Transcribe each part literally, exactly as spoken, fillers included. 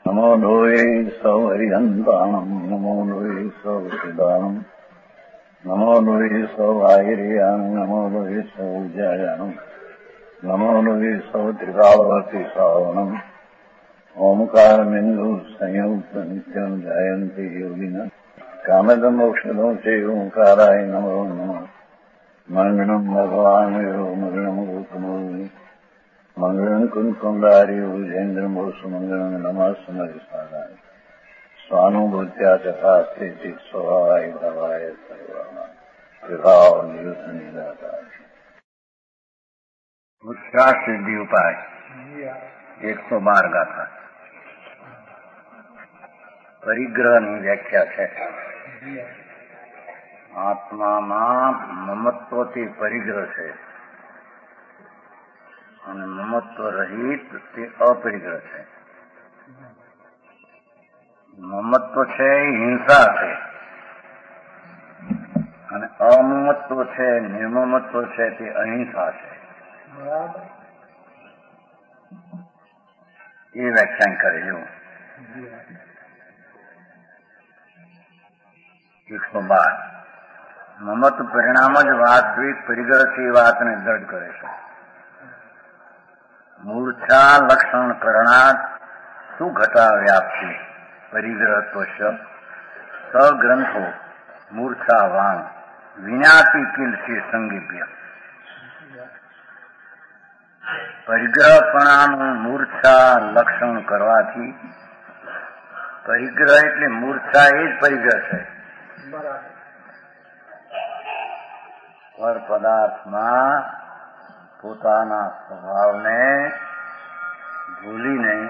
નમો લોહે સૌહરિહંતાણમ નમો લોહે સૌસિદાનમ નમો લોહે સૌઆયર્યાન નમો લોહે સૌજાયાનમ નમો લોહે સૌત્રિકાવતી સાવનમ ઓમકારમિંદુ સંયુક્ત નિત્યમ જાયંતિ યોગિના કામદમ મોક્ષદો છે ઓંકારાય નમો નમઃ મંગળમ ભગવાન વિરો મંગળમ ગોતમો મંગળમ કુંકુંડાર્યો જૈન્દ્રમો સુમંગળમ નમઃ સ્મરિસ્મરાય સ્વાનુભૂત્યા તથાસ્તે સ્વભાવાય ભવાય સર્વમાં વિભાવ નિયુત નિરાકાર ઉત્સાહ સિદ્ધિ ઉપાય એકસો બાર ગાથા પરિગ્રહની વ્યાખ્યા છે. આત્મામાં મમત્વથી પરિગ્રહ છે અને મમત્વ રહિત તે અપરિગ્રહ છે. મમત્વ છે હિંસા છે અને અમમત્વ છે નિર્મમત્વ છે તે અહિંસા છે. એ વ્યાખ્યાન કરે એવું. એકસો બાર મમત્વ પરિણામ જ વાસ્તવિક પરિગ્રહ છે એ વાતને દ્રઢ કરે છે. મૂર્છા લક્ષણ કરણાત સુઘટા વ્યાપ્તિ પરિગ્રહત્વ સગ્રંથો મૂર્છાવાન વિનાતી કિલથી સંગીપ્ય. પરિગ્રહપણાનું મૂર્છા લક્ષણ કરવાથી પરિગ્રહ એટલે મૂર્છા એ જ પરિગ્રહ છે. પર પદાર્થમાં પોતાના સ્વભાવને ભૂલીને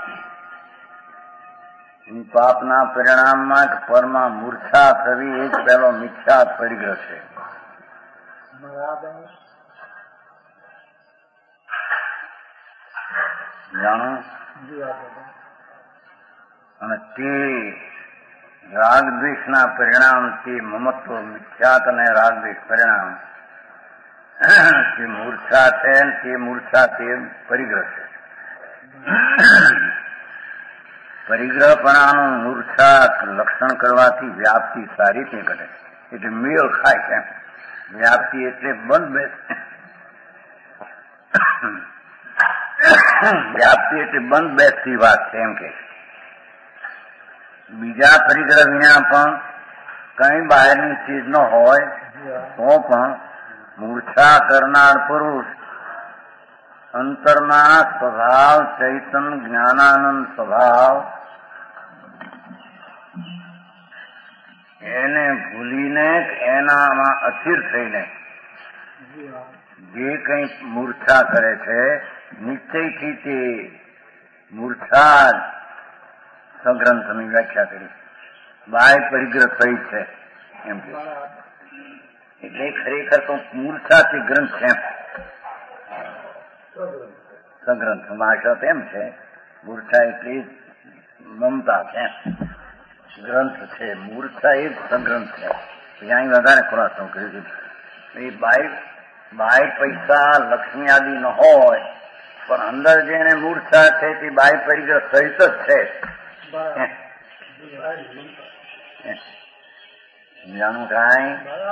પાપના પરિણામમાં પરમાં મૂર્છા થવી એ જ પહેલો મિથ્યા પરિગ્રહ છે. જાણો અને તે રાગદ્વેષના પરિણામથી મમત્વ મિથ્યાત અને રાગદ્વેષ પરિણામ તે મૂર્છા છે તે મૂર્છા તે પરિગ્રહ છે. પરિગ્રહપણાનું મૂર્છા લક્ષણ કરવાથી વ્યાપ્તિ સારી રીતે ઘટે એટલે મેળ ખાય છે. વ્યાપ્તિ એટલે બંધ બેસ વ્યાપ્તિ એટલે બંધ બેસતી વાત છે એમ કે. બીજા પરિગ્રહ વિના પણ કઈ બહારની ચીજ ન હોય તો પણ મૂર્છા કરનાર પુરુષ અંતરના સ્વભાવ ચૈતન જ્ઞાનાનંદ સ્વભાવ એને ભૂલીને એનામાં અસ્થિર થઈને જે કંઈ મૂર્છા કરે છે નિશ્ચયથી તે મૂર્છા સગ્રંથની વ્યાખ્યા કરી બાય પરિગ્રહ થઈ છે એમ કે. એટલે ખરેખર તો મૂર્છાથી ગ્રંથ છે. સગ્રંથ ભાષા તેમ છે. મૂર્છા એટલી મમતા છે. ગ્રંથ છે મૂર્છા એ જ સગ્રંથ છે. ત્યાં વધારે ખુલાસો કર્યો છે. એ બાય બાય પૈસા લક્ષ્મી આદિ ન હોય પણ અંદર જેને મૂર્છા છે તે બાય પરિગ્રહ સહિત જ છે. જાણું કાંઈ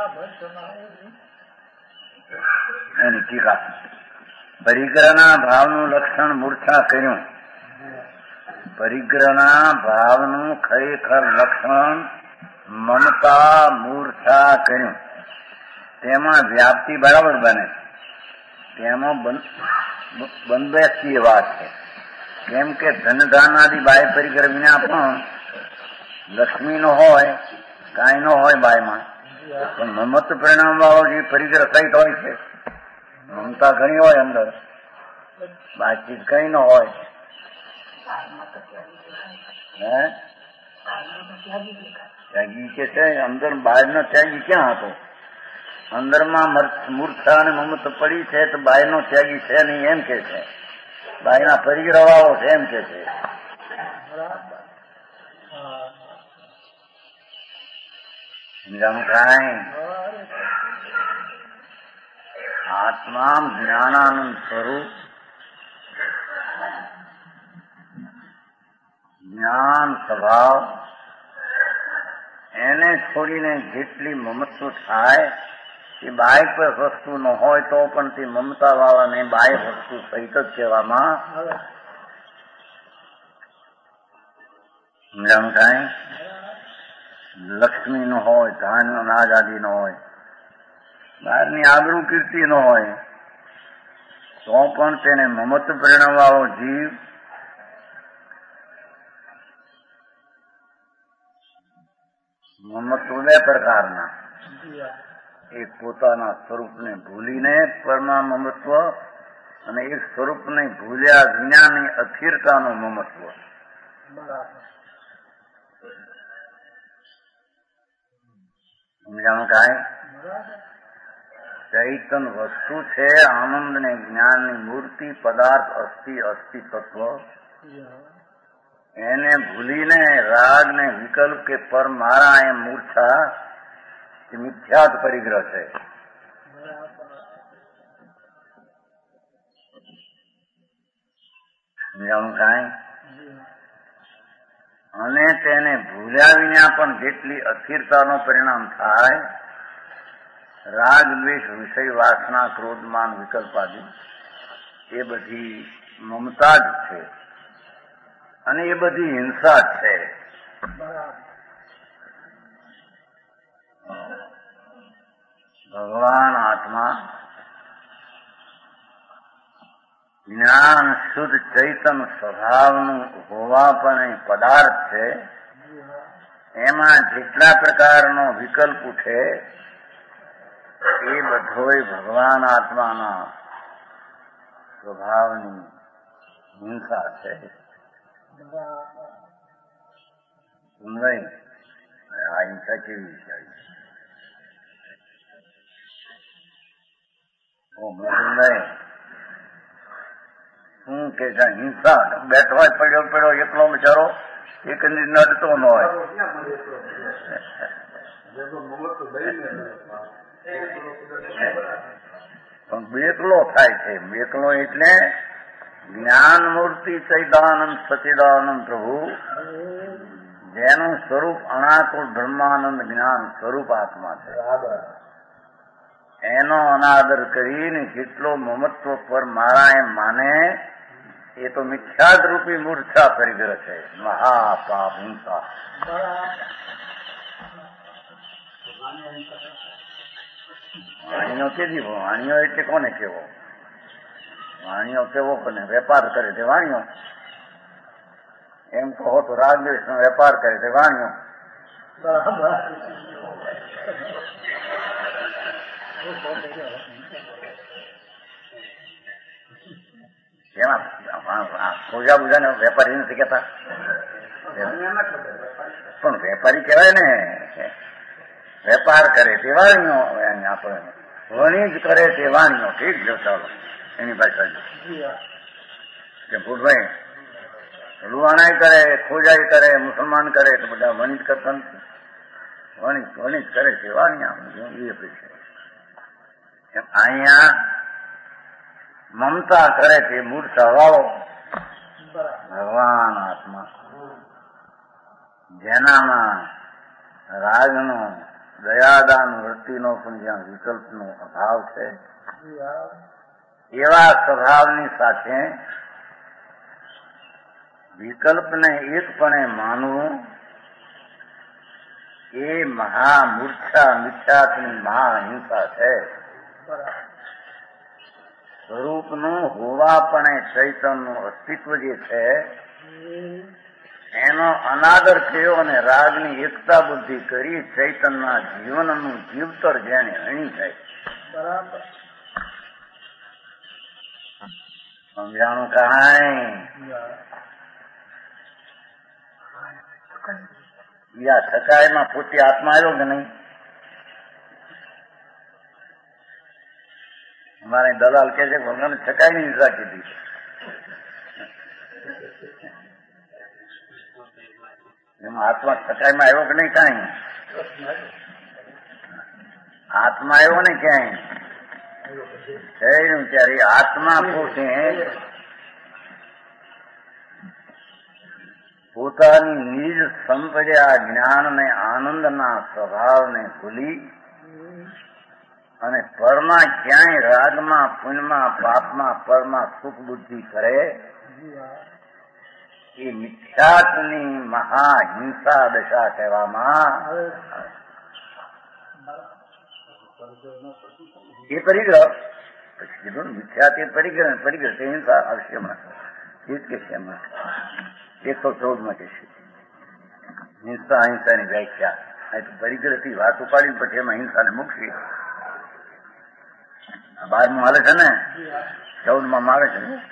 એની ટીકા. પરિગ્રહના ભાવનું લક્ષણ મૂર્છા કર્યું. પરિગ્રહના ભાવનું ખરેખર લક્ષણ મમતા મૂર્છા કર્યું. તેમાં વ્યાપ્તિ બરાબર બને તેમાં બંધબેસતી વાત છે. કેમ કે ધનધાન આદિ બાય પરિગ્રહ વિના પણ લક્ષ્મી નો હોય કાંઈ ન હોય બાયમાં પણ મમત પરિણામ વાળો જે પરિગ્રહ સહિત હોય છે. મમતા ઘણી હોય અંદર બાતચીત કઈ ન હોય. હે ત્યાગી કે છે અંદર બહારનો ત્યાગી ક્યાં હતો? અંદરમાં મૂર્છા અને મમત પડી છે તો બાયનો ત્યાગી છે નહીં એમ કે છે. બાયના પરિગ્રહ વાળો છે એમ કે છે. આત્મા જ્ઞાનાનંદ સ્વરૂપ જ્ઞાન સ્વભાવ એને છોડીને જેટલી મમત્વ થાય એ બાહ્ય પર વસ્તુ ન હોય તો પણ તે મમતા વાળાને બાહ્ય વસ્તુ સહિત જ કહેવામાં સમજાણું થાય. લક્ષ્મી નો હોય, ધાન્ય અનાજ આદિ નો હોય, બહારની આબરૂ કીર્તિ ન હોય તો પણ તેને મમત્વ પ્રેરણા વાળો જીવ મમત્વ બે પ્રકારના, એક પોતાના સ્વરૂપને ભૂલીને પરમાં મમત્વ અને એક સ્વરૂપને ભૂલ્યા વિનાની અસ્થિરતાનું મમત્વ. સમજાણું કાંઈ? ચૈતન વસ્તુ છે, આનંદ ને જ્ઞાનની મૂર્તિ, પદાર્થ અસ્થિ અસ્થિ તત્વ, એને ભૂલીને રાગ ને વિકલ્પ કે પર મારા એમ મૂર્છા એ મિથ્યાત પરિગ્રહ છે. સમજાણું કાંઈ? અને તેને ભૂલ્યા વિના પણ જેટલી અસ્થિરતાનું પરિણામ થાય, રાગ દ્વેષ વિષય વાસના ક્રોધમાન વિકલ્પાદી, એ બધી મમતા જ છે અને એ બધી હિંસા જ છે. ભગવાન આત્મા જ્ઞાન શુદ્ધ ચૈતન સ્વભાવનું હોવા પણ પદાર્થ છે. એમાં જેટલા પ્રકારનો વિકલ્પ ઉઠે એ બધોય ભગવાન આત્માના સ્વભાવની હિંસા છે. નહીં આ હિંસા કેવી છે? નહીં શું કે હિંસા બેઠો હોય પડ્યો પડ્યો એકલો બચારો એક નડતો ન હોય. પણ બેકલો થાય છે. બેકલો એટલે જ્ઞાન મૂર્તિ ચૈદાનંદ સચિદાનંદ પ્રભુ, જેનું સ્વરૂપ અનાકુળ બ્રહ્માનંદ જ્ઞાન સ્વરૂપ આત્મા છે. એનો અનાદર કરીને જેટલો મમત્વ પર મારા એમ માને એ તો મિથ્યાદ રૂપી મૂર્છા પરિગ્રહ છે, મહાપાપ હિંસા. વાણીઓ કેવી? વાણીઓ એટલે કોને કેવો? વાણીઓ કેવો કોને? વેપાર કરે તે વાણીઓ. એમ કહો તો રાગદ્વેષ નો વેપાર કરે તે વાણીઓ. એમાં પૂજા બુજાને વેપારી નથી કેતા, પણ વેપારી કહેવાય ને. વેપાર કરે તે વાણીઓ, આપણે વણિજ કરે તે વાણીઓ. ઠીક છે, ચાલો એની ભાષા કે ભૂલભાઈ લુવાણાઈ કરે, ખોજાઈ કરે, મુસલમાન કરે તો બધા વણિજ કરતા નથી. વણિજ વણિજ કરે તે વાણિયા એ અપેક્ષા. અહીંયા મમતા કરે છે મૂર્છા વાળો ભગવાન આત્મા, જેનામાં રાગનો દયાદાન વૃત્તિનો પણ જ્યાં વિકલ્પનો અભાવ છે, એવા સ્વભાવની સાથે વિકલ્પને એકપણે માનવું એ મહામૂર્છા મિથ્યાત્વની મહાહિંસા છે. સ્વરૂપનું હોવા પણ ચૈતનનું અસ્તિત્વ જે છે એનો અનાદર થયો અને રાગની એકતા બુદ્ધિ કરી ચૈતનના જીવનનું જીવતર જેને હણી થાય. સમજાણું કાંઈ? યા સકાયમાં પોતે આત્મા આવ્યો કે નહીં? અમારે દલાલ કે છે ભગવાન છકાઈ ની હિંસા કીધી. એમાં આત્મા છકાઈમાં આવ્યો કે નહીં? કાંઈ આત્મા આવ્યો ને ક્યાંય થયું ત્યારે આત્મા પોતે પોતાની નિજ સંપર્યા જ્ઞાનને આનંદના સ્વભાવને ભૂલી અને પરમાં ક્યાંય રાગમાં પુણ્યમાં પાપમાં પરમાં સુખ બુદ્ધિ કરે એ મિથ્યાત્વની મહાહિંસા દશા કહેવામાં એ પરિગ્રહ પછી કીધું ને મિથ્યા તે પરિગ્રહ પરિગ્રહ તે હિંસા અવશ્યમાં એ જ કે છે એમાં એકસો ચૌદ માં કે છે હિંસા અહિંસાની વ્યાખ્યા તો પરિગ્રહ થી વાત ઉપાડી પછી એમાં હિંસાને મૂકવી બારમું હાલે છે ને ચૌદ માં આવે છે ને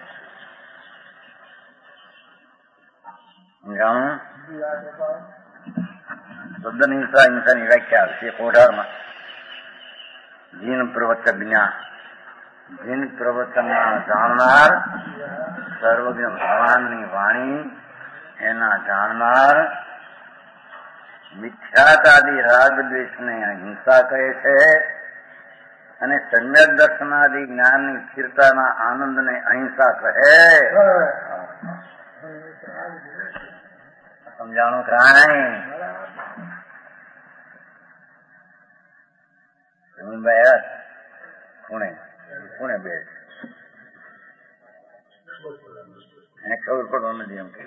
જાણું તદ્દન હિંસા હિંસાની વ્યાખ્યા આવશે એક અઢારમાં જીન પ્રવચક જ્ઞાન જીન પ્રવચનના જાણનાર સર્વજ્ઞ ભગવાનની વાણી એના જાણનાર મિથ્યાતાદિ રાગ દ્વેષને હિંસા કહે છે અને સમ્યક દર્શનાદિ જ્ઞાનની સ્થિરતાના આનંદને અહિંસા કહે. સમજાણું કાંઈ જમીનભાઈ પુણે પુણે બે એને ખબર પડવા નથી એમ કે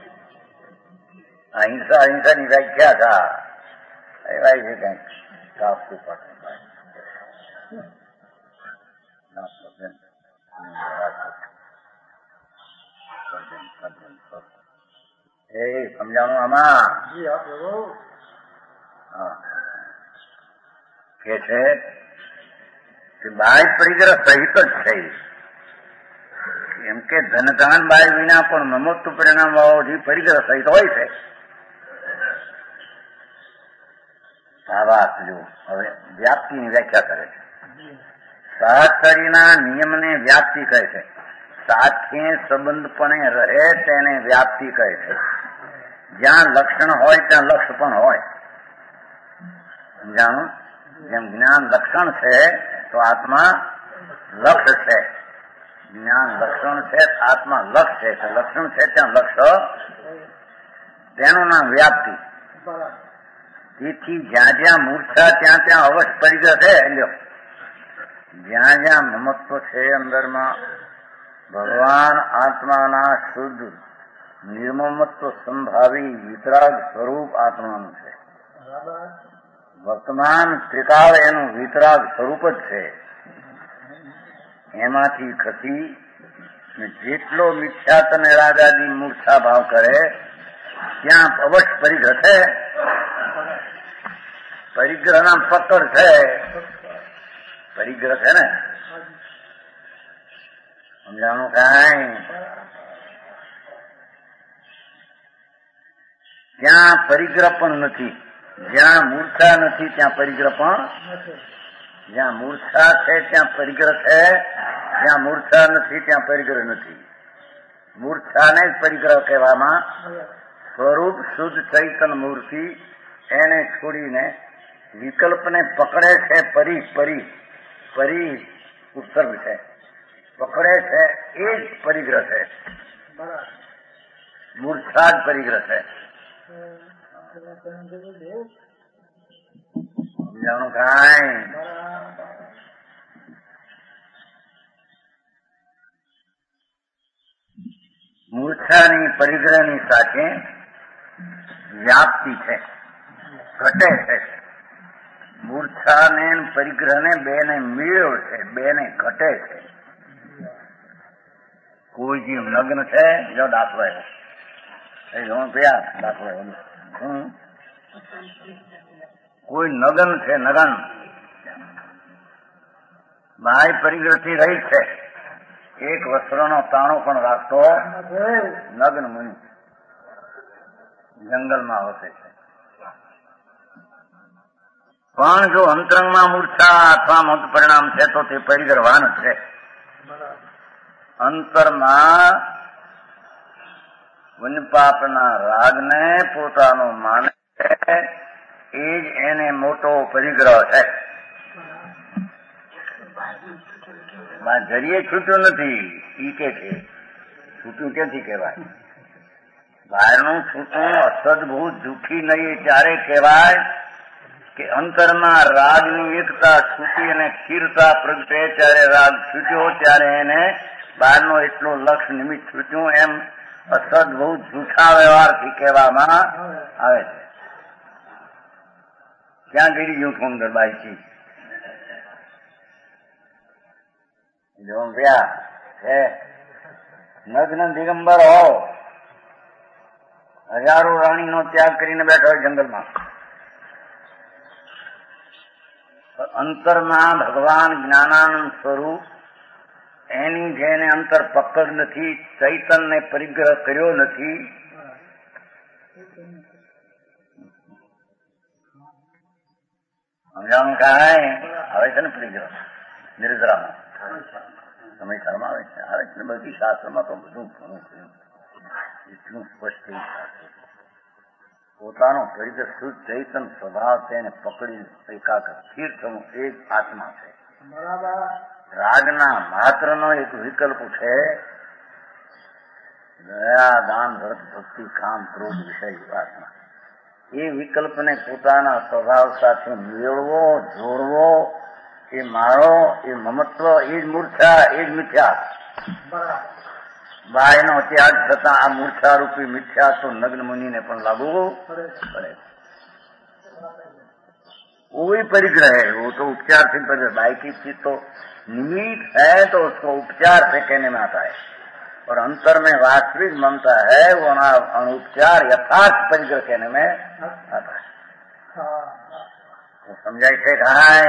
અહિંસા અહિંસાની વ્યાખ્યા કા એવા છે કઈક કાપતું પાડતું એ સમજાણું આમાં કે છે કે બાહ્ય પરિગ્રહ સહિત જ છે એમ કે ધનધાન બાહ્ય વિના પણ મમત્વ પરિણામ વાળો પરિગ્રહ સહિત હોય છે. આ વાત જો હવે વ્યાપ્તિની વ્યાખ્યા કરે છે. સહચરીના નિયમને વ્યાપ્તિ કહે છે. સાથે સંબંધપણે રહે તેને વ્યાપ્તિ કહે છે. જ્યાં લક્ષણ હોય ત્યાં લક્ષ પણ હોય. સમજાણું? જેમ જ્ઞાન લક્ષણ છે તો આત્મા લક્ષ છે. જ્ઞાન લક્ષણ છે આત્મા લક્ષ છે. લક્ષણ છે ત્યાં લક્ષ તેનું નામ વ્યાપ્તિ. તેથી જ્યાં જ્યાં મૂર્છા ત્યાં ત્યાં અવશ્ય પરિગ્રહ છે. જ્યાં જ્યાં મમત્વ છે અંદરમાં ભગવાન આત્માના શુદ્ધ નિર્મમત્વ સંભાવી વિતરાગ સ્વરૂપ આત્માનું છે. વર્તમાન ત્રિકાળ એનું વિતરાગ સ્વરૂપ જ છે. એમાંથી ખસી જેટલો મિથ્યાત્વ રાગાદી મૂર્છા ભાવ કરે ત્યાં અવશ્ય પરિગ્રહ છે. પરિગ્રહ ના પકડ છે. પરિગ્રહ છે ને સમજાણું કાંઈ? ત્યાં પરિગ્રહ પણ નથી. જ્યાં મૂર્છા નથી ત્યાં પરિગ્રહ પણ જ્યાં મૂર્છા છે ત્યાં પરિગ્રહ છે. જ્યાં મૂર્છા નથી ત્યાં પરિગ્રહ નથી. મૂર્છાને જ પરિગ્રહ કહેવામાં સ્વરૂપ શુદ્ધ ચૈતન મૂર્તિ એને છોડીને વિકલ્પને પકડે છે. પરી પરી પરી ઉત્સર્ગ છે. પકડે છે એ જ પરિગ્રહ છે. મૂર્છા જ પરિગ્રહ છે. સમજાણું કાંઈ? મૂર્છાની પરિગ્રહની સાથે વ્યાપ્તિ છે. ઘટે છે. મૂર્છાને પરિગ્રહને બેને મેળ છે. બેને ઘટે છે. કોઈ જીવ નગ્ન છે જો દાખલો એવો દાખલો એવો કોઈ નગન છે. નગન બાહ્ય પરિગ્રહ થી રહી છે. એક વસ્ત્રનો તાણો પણ રાખતો નગ્ન મુનિ જંગલમાં વસે છે. પણ જો અંતરંગમાં મૂર્છા અથવા મત પરિણામ છે તો તે પરિગ્રહવાન છે. અંતરમાં વનપાપના રાગને પોતાનો માને એ જ એને મોટો પરિગ્રહ છે. જરીએ છૂટ્યું નથી ઈ કે છે. છૂટ્યું ક્યાંથી કહેવાય? બહારનું છૂટું અસદભૂત જુઠી નહીં ત્યારે કહેવાય કે અંતરમાં રાગની એકતા છૂટી અને સ્થિરતા પ્રગટે ત્યારે રાગ છૂટ્યો ત્યારે એને બહારનો એટલો લક્ષ નિમિત્ત છૂટ્યું એમ અસદભૂત જૂઠા વ્યવહારથી કહેવામાં આવે છે. ક્યાં ગઈ જૂઠું અંદર બાઈથી જો ભ્યા છે નગ્ન દિગંબર હો, હજારો રાણીનો ત્યાગ કરીને બેઠો હોય જંગલમાં, અંતરમાં ભગવાન જ્ઞાનાનંદ સ્વરૂપ એની જેને અંતર પકડ નથી, ચૈતનને પરિગ્રહ કર્યો નથી, સમજાણું કાંઈ આવે છે ને પરિગ્રહ નિર્જરામાં સમય કર્મ આવે છે આવે છે ને બધી શાસ્ત્રમાં તો બધું ઘણું થયું એટલું સ્પષ્ટ થયું. પોતાનો પરિગ્રહ શુદ્ધ ચૈતન સ્વભાવ છે એને પકડી એકાગ્ર સ્થિર થવું એ જ આત્મા છે. રાગના માત્રનો એક વિકલ્પ છે દયા દાન વ્રત ભક્તિ કામ ક્રોધ વિષય વાસના. એ વિકલ્પને પોતાના સ્વભાવ સાથે મેળવો, જોડવો, એ મારો, એ મમત્વ, એ જ મૂર્છા, એ જ મિથ્યા. બાયનો ત્યાગ થતા આ મૂર્છા રૂપી મિથ્યા તો નગ્ન મુનિને પણ લાગુ પડે. कोई परिग्रह है, वो तो उपचार से परिग्रह, बाई की चीज तो निमित्त है तो उसको उपचार से कहने में आता है, और अंतर में वास्तविक ममता है वो अनुपचार यथार्थ परिग्रह कहने में आता है. तो समझाई છે કાંઈ?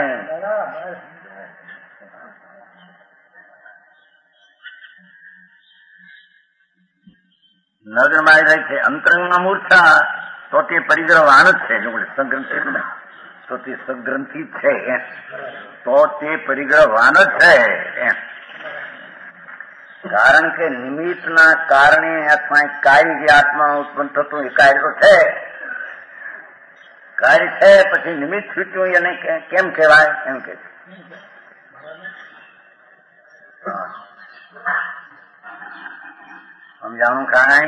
નગરમાં જાય છે અંતરંગમાં મૂર્છા તો તે પરિગ્રહવાન જ છે. જો સગ્રંથિ ને તો તે સગ્રંથિ છે તો તે પરિગ્રહવાન જ છે એમ. કારણ કે નિમિત્તના કારણે અથવા કાર્ય જે આત્મા ઉત્પન્ન થતું એ કાર્ય તો છે, કાર્ય છે પછી નિમિત્ત છૂટ્યું એને કેમ કહેવાય એમ કે છે. સમજાણું કાંઈ?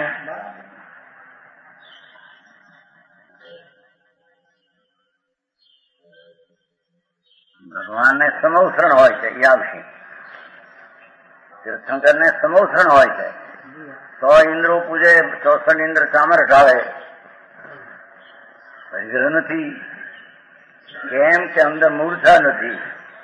ભગવાનને સમૌસરણ હોય છે એ આવશે, તીર્થંકરને સમૌસરણ હોય છે તો ઇન્દ્રો પૂજે, ચોસઠ ઇન્દ્ર ચામર ઢાળે, પરિગ્રહ નથી. કેમ કે અંદર મૂર્છા નથી,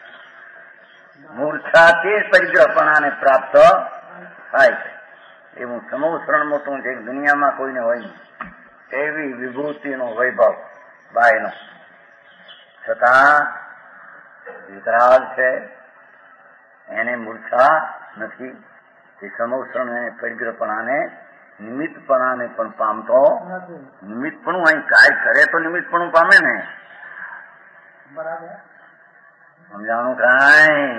મૂર્છાથી જ પરિગ્રહપણાને પ્રાપ્ત થાય છે. એવું સમૌસરણ મોટું છે, દુનિયામાં કોઈને હોય નહીં એવી વિભૂતિનો વૈભવ બાયનો, છતાં વિતરાગ છે એને મૂર્છા નથી. એ સમૌસરણ એને પરિગ્રહપણાને નિમિત્તપણાને પણ પામતો. નિમિત્તપણું અહીં કાર્ય કરે તો નિમિત્તપણું પામે ને. સમજાણું કાંઈ?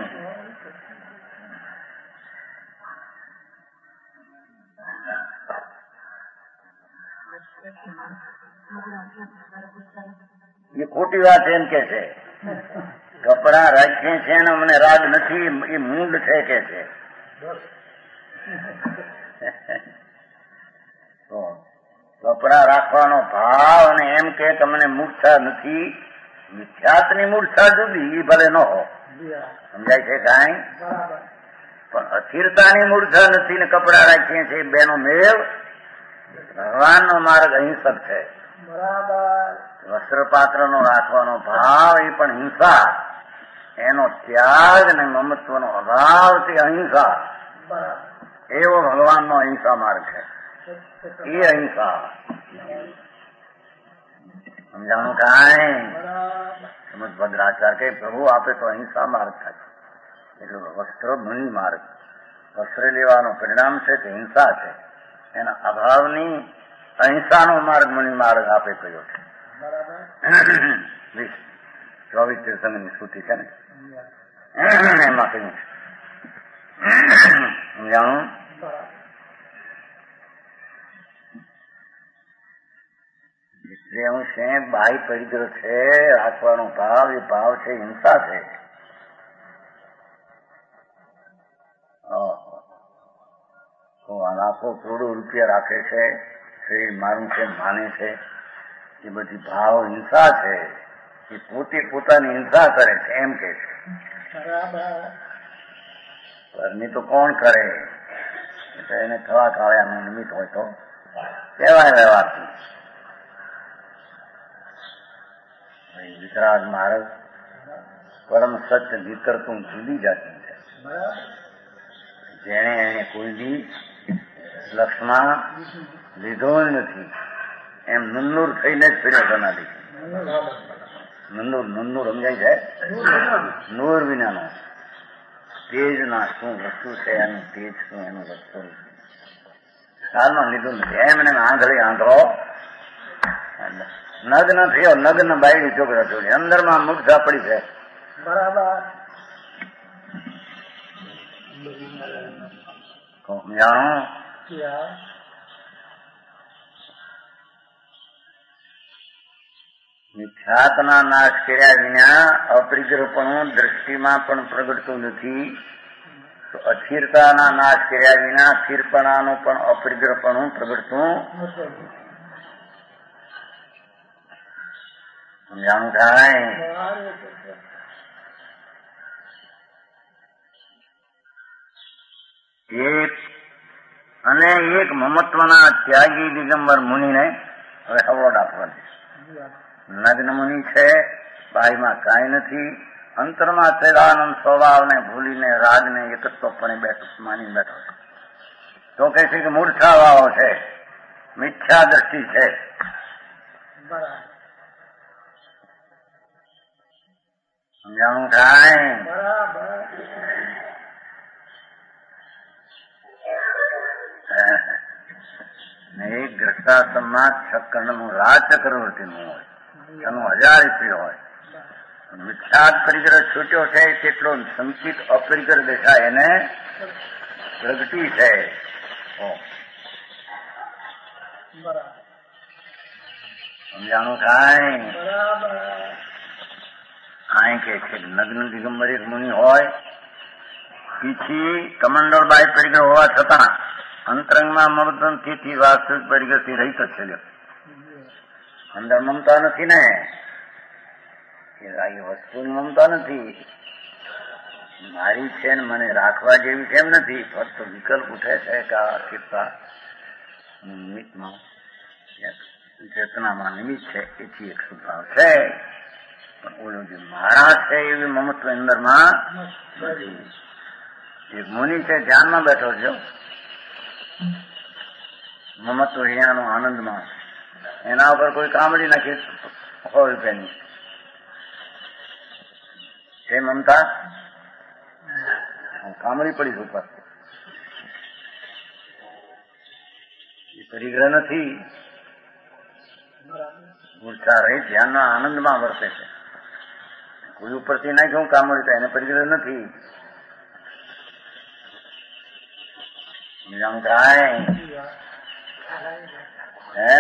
એ ખોટી વાત એમ કે છે, કપડા રાખીએ છે ને અમને રાગ નથી, એ મૂંડ છે કે છે. કપડા રાખવાનો ભાવ અને એમ કે તમને મૂર્છા નથી, મિથ્યાત્ની મૂર્છા જુદી, એ ભલે ન હો. સમજાય છે કાંઈ? પણ અસ્થિરતાની મૂર્છા નથી ને કપડા રાખીએ છીએ બેનો મેળ. ભગવાનનો માર્ગ અહિંસક છે. વસ્ત્રપાત્રનો રાખવાનો ભાવ એ પણ હિંસા, એનો ત્યાગ અને મમત્વનો અભાવ તે અહિંસા. એવો ભગવાનનો અહિંસા માર્ગ છે, એ અહિંસા. સમજાણું કાંઈ? સમજ ભદ્રાચાર્ય કે પ્રભુ આપે તો અહિંસા માર્ગ થાય, એટલે વસ્ત્ર મુનિ માર્ગ. વસ્ત્ર લેવાનું પરિણામ છે તે હિંસા છે, એના અભાવની અહિંસાનો માર્ગ મુનિ માર્ગ આપે કહ્યો છે. ચોવીસ તીર્થંકરની સ્તુતિ છે ને એમાં કહ્યું છે. સમજાણું? એટલે હું છે બાહ્ય પરિગ્રહ છે, રાખવાનો ભાવ, એ ભાવ છે હિંસા છે. લાખો કરોડો રૂપિયા રાખે છે શરીર મારું છે માને છે એ બધી ભાવ હિંસા છે. એ પોતે પોતાની હિંસા કરે છે એમ કે છે. ઘરની તો કોણ કરે? એટલે એને થવા કાળ્યાનું નિમિત્ત હોય તો કહેવાય વ્યવહારથી. વિતરાગ મહારાજ પરમ સત્ય વિતરતું જુદી જાતિ છે. જેને એને કોઈ દી લક્ષમાં લીધો જ નથી એમ નુન્નુર થઈને જ ફર્યો જનાદી. નુન્નુર નુન્નુર સમજાય છે? નૂર વિનાનો તેજ ના શું વસ્તુ છે એનું તેજ શું એનું વસ્તુ હાલમાં લીધું નથી. એમ એને આંધળી આંધળો નગ ન થયો. નગ ન બાયડી છોકરા છોડી અંદરમાં મૂર્છા પડી છે. બરાબર જાણો મિથ્યાત્વના નાશ કર્યા વિના અપરિગ્રહપણું દ્રષ્ટિમાં પણ પ્રગટતું નથી. તો અસ્થિરતાના નાશ કર્યા વિના સ્થિરપણાનું પણ અપરિગ્રહપણું પ્રગટતું સમજાણું થાય. એક અને એક મમત્વના ત્યાગી દિગંબર મુનિને હવે અવોર્ડ આપવાનો. નગ્ન મુનિ છે, બાહીમાં કાંઈ નથી, અંતરમાં સદાનંદ સ્વભાવને ભૂલીને રાગને એકત્વપણે બેઠો માની બેઠો છે. તો કહે છે કે મૂર્છા ભાવો છે, મિથ્યા દ્રષ્ટિ છે. સમજાણું થાય? એક ગ્રસ્તાશ્રમમાં છક્કરનું રાજ ચક્રવર્તીનું હોય, એનું હજાર ઇસવી હોય. મિથ્યાત પરિગ્રહ છૂટ્યો છે તેટલો સંચિત અપરિગ્રહ દેખાય એને પ્રગટી છે. સમજાણું થાય? અહીં કે છે નગ્ન દિગંબર એક મુનિ હોય, પીછી કમંડળબાઈ પરિગ્રહ હોવા છતાં અંતરંગમાં મમતથી વાસ્તવિક પરિગ્રહથી રહીત જ છે. અંદર મમતા નથી ને, એ વસ્તુની મમતા નથી. મારી છે ને મને રાખવા જેવી કેમ નથી. ફક્ત વિકલ્પ ઉઠે છે કે આ અસ્થિરતા નિમિત્તમાં ચેતનામાં નિમિત્ત છે એથી એક સ્વભાવ છે. પણ ઓલું જે મારા છે એવી મમત્વ અંદરમાં નથી. એક મુનિ છે ધ્યાનમાં બેઠો છે, મમત્વ હિયાનો આનંદમાં, એના ઉપર કોઈ કામડી નાખી સો રૂપિયાની છે મમતા, કામડી પડી ઉપર. એ પરિગ્રહ નથી, મૂર્છા રહી ધ્યાનના આનંદમાં વર્તે છે. કોઈ ઉપરથી નાખ્યું કામડી તો એને પરિગ્રહ નથી. સમજાણું થાય? હે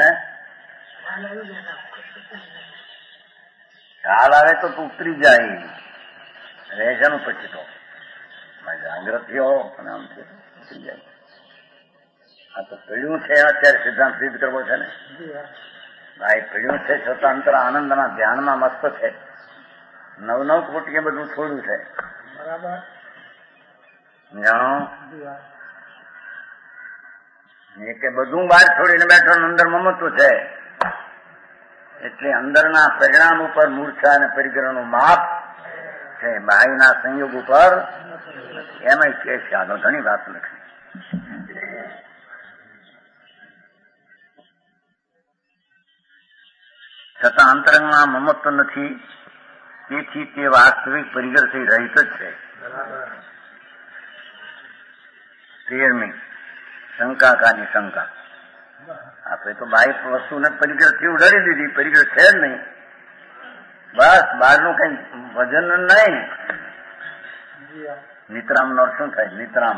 ખ્યાલ આવે તો ઉતરી જાય, રહેજાનું પછી તો જાગ્રત થયો અને આમ ઉતરી જાય. આ તો પીડ્યું છે અત્યારે સિદ્ધાંત સિદ્ધ કરવો છે ને ભાઈ. પીડ્યું છે છતાં અંતર આનંદના ધ્યાનમાં મસ્ત છે. નવ નવ કોટીએ બધું છોડ્યું છે. બરાબર જાણો એ કે બધું બહાર છોડીને બેઠો અંદર મમત્વ છે. એટલે અંદરના પરિણામ ઉપર મૂર્છા અને પરિગ્રહનું માપ છે, બાહ્યના સંયોગ ઉપર એમાં કે છે. આગળ ઘણી વાત લખી. છતાં અંતરંગમાં મમત્વ નથી, તેથી તે વાસ્તવિક પરિગ્રહથી રહિત જ છે. તેરમી શંકાકાની શંકા. આપણે તો બાહ્ય વસ્તુને પરિગ્રહથી ઉડાડી દીધી, પરિગ્રહ છે જ નહીં. બસ બહારનું કઈ વજન નહીં. નિતરામ નો શું થાય? નિતરામ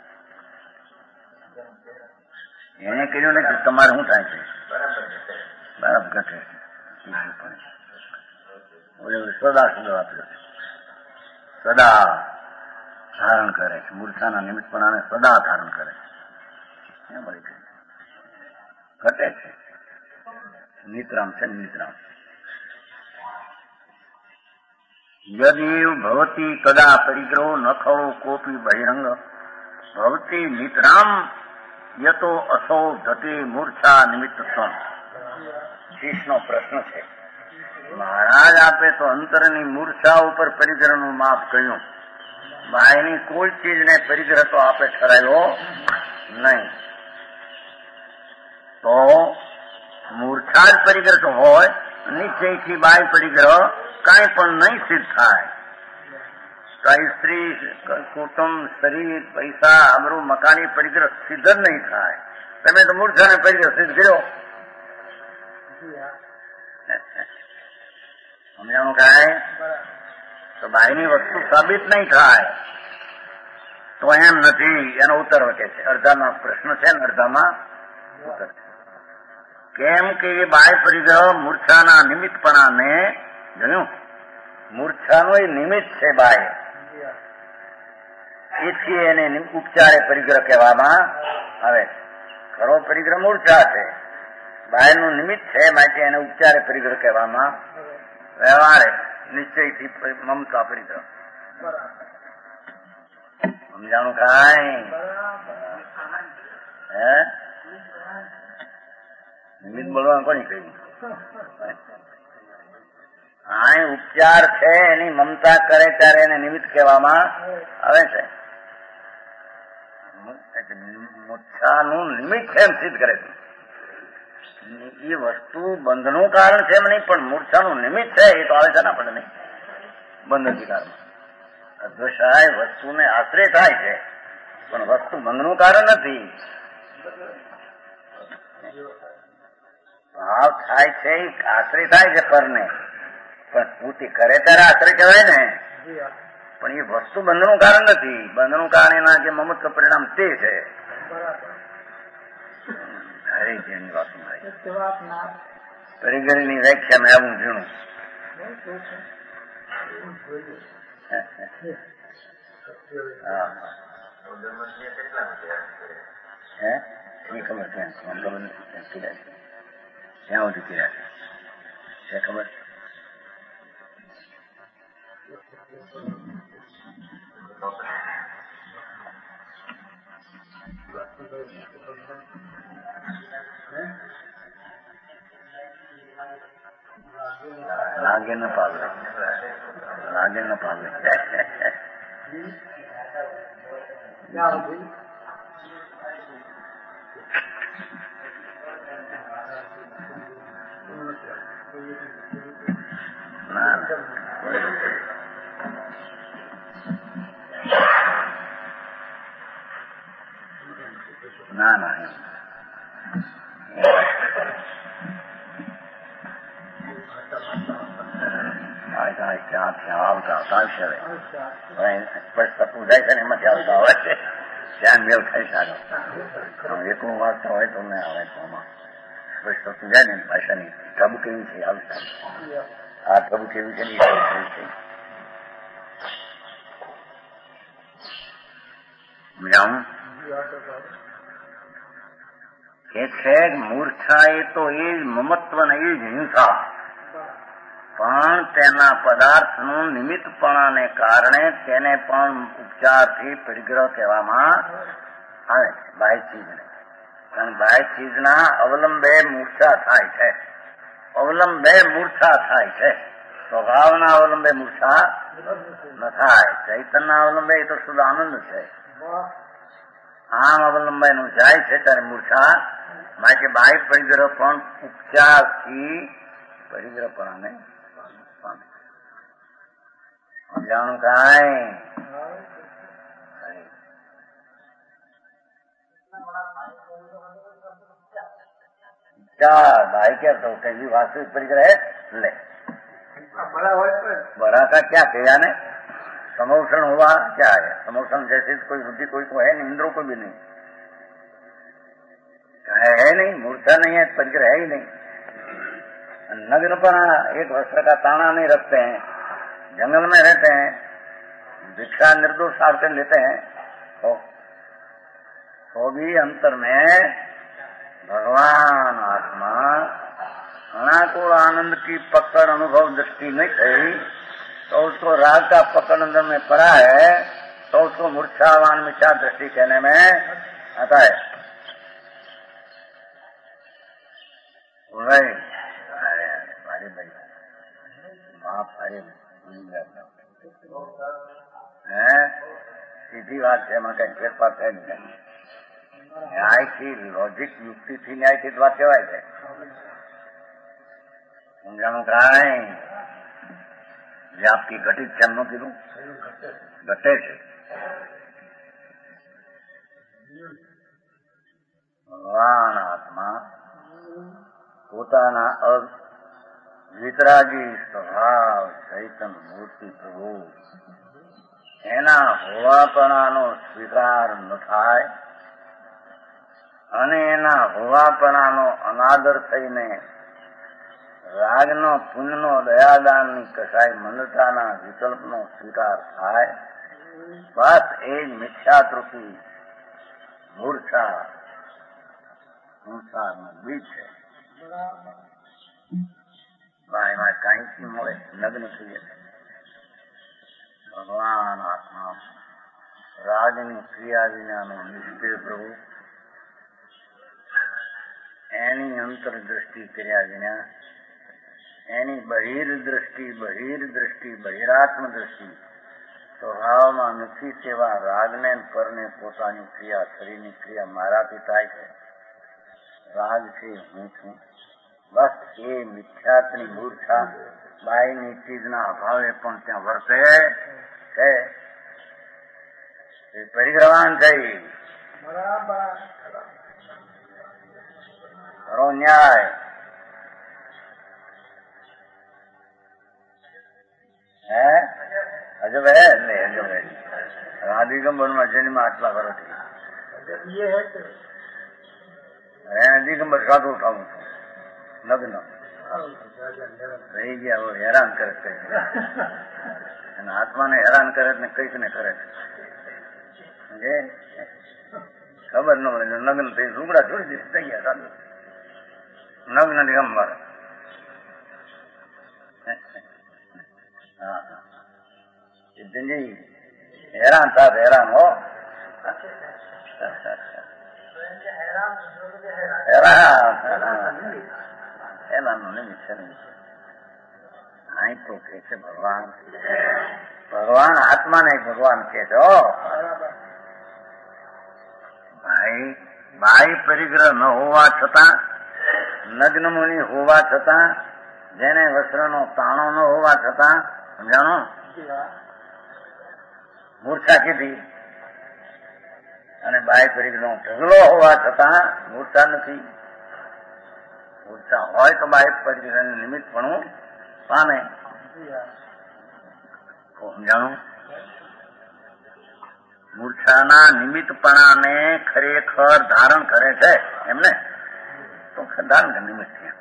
એને કર્યું ને તમારે શું થાય છે? બરાબર ઘટે. સદા શબ્દ આપ્યો, સદા ધારણ કરે છે. મૂર્છાના નિમિત્તપણાને સદા ધારણ કરે છે. ઘટે છે. નિતરામ છે નિતરામ. યદિવ ભવતી કદા પરિગ્રહો નખો કોપી બહિરંગ ભવતી નિતરામ યતો અસો ધતે મૂર્છા નિમિત્ત સ્વમ. શીશનો પ્રશ્ન છે. મહારાજ આપે તો અંતરની મૂર્છા ઉપર પરિગ્રહનું માપ કહ્યું, બાયની કોઈ ચીજને પરિગ્રહ તો આપે ઠરાયો નહીં. તો મૂર્છા જ પરિગ્રહ હોય, નિશ્ચયથી બાય પરિગ્રહ કાંઈ પણ નહીં સિદ્ધ થાય. કઈ સ્ત્રી, કુટુંબ, શરીર, પૈસા, આબરૂ, મકાની પરિગ્રહ સિદ્ધ જ નહીં થાય. તમે તો મૂર્છાને પરિગ્રહ સિદ્ધ કર્યો. સમજાણું કાંઈ? તો બાયની વસ્તુ સાબિત નહીં થાય તો એમ નથી. એનો ઉત્તર વકે છે. અડધામાં પ્રશ્ન છે ને અડધામાં ઉત્તર છે. કેમ કે એ બાય પરિગ્રહ મૂર્છાના નિમિત્તપણાને જોયું. મૂર્છાનો એ નિમિત્ત છે બાય, એથી એને ઉપચારે પરિગ્રહ કહેવામાં આવે છે. ખરો પરિગ્રહ મૂર્છા છે, બાયનું નિમિત્ત છે, માટે એને ઉપચારે પરિગ્રહ કહેવામાં વ્યવહારે નિશ્ચયથી મમતા પરિગ્રહ. સમજાણું કાંઈ? હે નિમિત્ત બોલવાનું કોની કહ્યું? આ ઉપચાર છે, એની મમતા કરે ત્યારે એને નિમિત્ત કહેવામાં આવે છે. મૂર્છાનું નિમિત્ત છે એમ સિદ્ધ કરે છે. એ વસ્તુ બંધનું કારણ છે એમ નહીં, પણ મૂર્છાનું નિમિત્ત છે એ તો આવે છે ને આપણને નહીં. બંધ અધિકારમાં અદ્વૈતાય વસ્તુને આશ્રય થાય છે, પણ વસ્તુ બંધનું કારણ નથી. ભાવ થાય છે એ આશ્રય થાય છે પરને, પણ સ્મૃતિ કરે ત્યારે આશ્રય કહેવાય ને. પણ એ વસ્તુ બંધનું કારણ નથી. બંધનું કારણ એના જે મમત્વ પરિણામ તે છે. હરિજીની વાત પરિગ્રહની વ્યાખ્યા મેં આવું ઝીણું. હે એ ખબર ક્યાં ખબર નથી. ક્યાં વધુ કર્યા છે ખબર? લાગે ન પાવે, લાગે ન પાવે. ના ના ના ત્યાંથી આવતા આવતા આવશે. પૂજાય છે ને એમાંથી આવતા આવે છે. ત્યાં મેળ ખાઈ સારો એકલું વાંચતા હોય તો અમને આવે તો આમાં સ્પષ્ટ પૂજાય ને ભાષાની ઢબ કેવી છે આવતા. આ ઢબ કેવી છે કેવી છે સમજાવું કે છે. મૂર્છા એ તો એ જ મમત્વ ને એ જ હિંસા, પણ તેના પદાર્થનું નિમિત્તપણાને કારણે તેને પણ ઉપચારથી પરિગ્રહ કહેવામાં આવે છે. બાહ્ય ચીજને કારણ બાહ્ય ચીજના અવલંબે મૂર્છા થાય છે. અવલંબે મૂર્છા થાય છે. સ્વભાવના અવલંબે મૂર્છા ન થાય. ચૈતનના અવલંબે એ તો શુદ્ધ આનંદ છે. આમ અવલંબાયનું જાય છે ત્યારે મૂર્છા. માટે બાહ્ય પરિગ્રહ પણ ઉપચારથી પરિગ્રહપણાને પામે. સમજાણું કાંઈ? उपचार भाई क्या तो कहीं वास्तविक परिग्रह है ले बड़ा का क्या किया ने समोषण हुआ क्या है? समोषण जैसे कोई बुद्धि कोई को है नहीं, इंद्रों को भी नहीं है, है नहीं, मूर्छा नहीं है, परिग्रह है ही नहीं. नग्नपना एक वस्त्र का ताना नहीं रखते हैं, जंगल में रहते हैं, भिक्षा निर्दोष आरते लेते हैं, तो, तो भी अंतर में भगवान आनंद की पकड़ अनुभव दृष्टि नहीं थी तो उसको राग का पकड़ अंदर में पड़ा है तो उसको मूर्छावान मिथ्या दृष्टि कहने में आता है। भाई अरे भाई भाई बाप अरे है सीधी बात है मैं कहीं फेर पास है नहीं न्याय की लॉजिक युक्ति थी न्याय की बात कहवाय છે સમજાણું કાંઈ વ્યાપ્તિ ઘટિત છે એમનું કીધું ઘટે છે ભગવાન આત્મા પોતાના વિતરાગી સ્વભાવ ચૈતન મૂર્તિ પ્રભુ એના હોવાપણાનો સ્વીકાર ન થાય અને એના હોવાપણાનો અનાદર થઈને રાગનો પુણ્યનો દયાદાનની કસાય મંદતાના વિકલ્પનો સ્વીકાર થાય બસ એ જ મિથ્યાતૃપી મૂર્છા સંસારનું બીજ છે. એમાં કાંઈથી મળે નગ્ન થઈએ ભગવાન આત્મા રાજની ક્રિયા વિનાનો નિષ્ક્રિય પ્રભુ એની અંતરદ્રષ્ટિ કર્યા વિના એની બહિર્દ્રષ્ટિ બહિર્દ્રષ્ટિ બહિરાત્મ દ્રષ્ટિ સ્વભાવમાં નથી તેવા રાગને પરને પોતાની ક્રિયા શરીરની ક્રિયા મારાથી થાય છે. રાગ છે હું છું બસ એ મિથ્યાત્ની મૂર્છા બાયની ચીજના અભાવે પણ ત્યાં વર્તે છે એ પરિગ્રહવાન થઈ ખરો ન્યાય હે અજબ હે ને અજબ હે દિગંબરમાં જન્મ આટલા વર્ષથી દિગંબર સાધુ ઉઠાવું છું લગ્ન રહી ગયા હેરાન કરે કઈક અને આત્માને હેરાન કરે ને કઈક ને કરે છે ખબર ન પડે લગ્ન થઈ ઝુંગડા છોડી દીધી થઈ ગયા સાધુ લગ્ન દિગંબર હા સિદ્ધનજી હેરાન થાત હેરાન હો હેરાન નિમિત્ત છે અહીં તો કે છે ભગવાન ભગવાન આત્માને ભગવાન કે છે ભાઈ બાહ્ય પરિગ્રહ ન હોવા છતાં નગ્ન મુનિ હોવા છતાં જેને વસ્ત્રનો તાણો ન હોવા છતાં સમજાણો મૂર્છા કીધી અને બાહ્ય પરિગ્રહનો ઢગલો હોવા છતાં મૂર્છા નથી. મૂર્છા હોય તો બાહ્ય પરિગ્રહનું નિમિત્તપણું પામે સમજાણું. મૂર્છાના નિમિત્તપણાને ખરેખર ધારણ કરે છે એમને તો ધારણ કરે નિમિત્ત છે.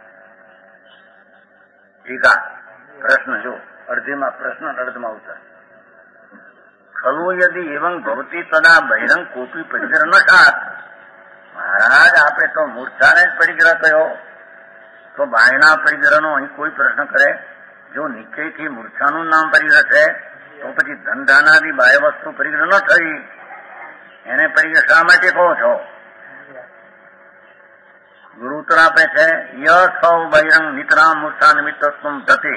ટીકા પ્રશ્ન જો અડધીમાં પ્રશ્ન અડધમાં ઉત્તર. ખલુ યદિ એવં ભવતી તદા બહિરંગ કોપી પરિગ્રહ ન સાત. મહારાજ આપે તો મૂર્છાને જ પરિગ્રહ કયો તો બાહ્યના પરિગ્રહનો અહીં કોઈ પ્રશ્ન કરે. જો નિશ્ચયથી મૂર્છાનું નામ પરિગ્રહ છે તો પછી ધનધાનાદી બાહ્ય વસ્તુ પરિગ્રહ ન થઈ એને પરિગ્રહ શા માટે કહો છો? ગુરુ ઉત્તર આપે છે ય સૌ બહિરંગ નિતરામ મૂર્છા નિમિત્તસ્વમ ધતે.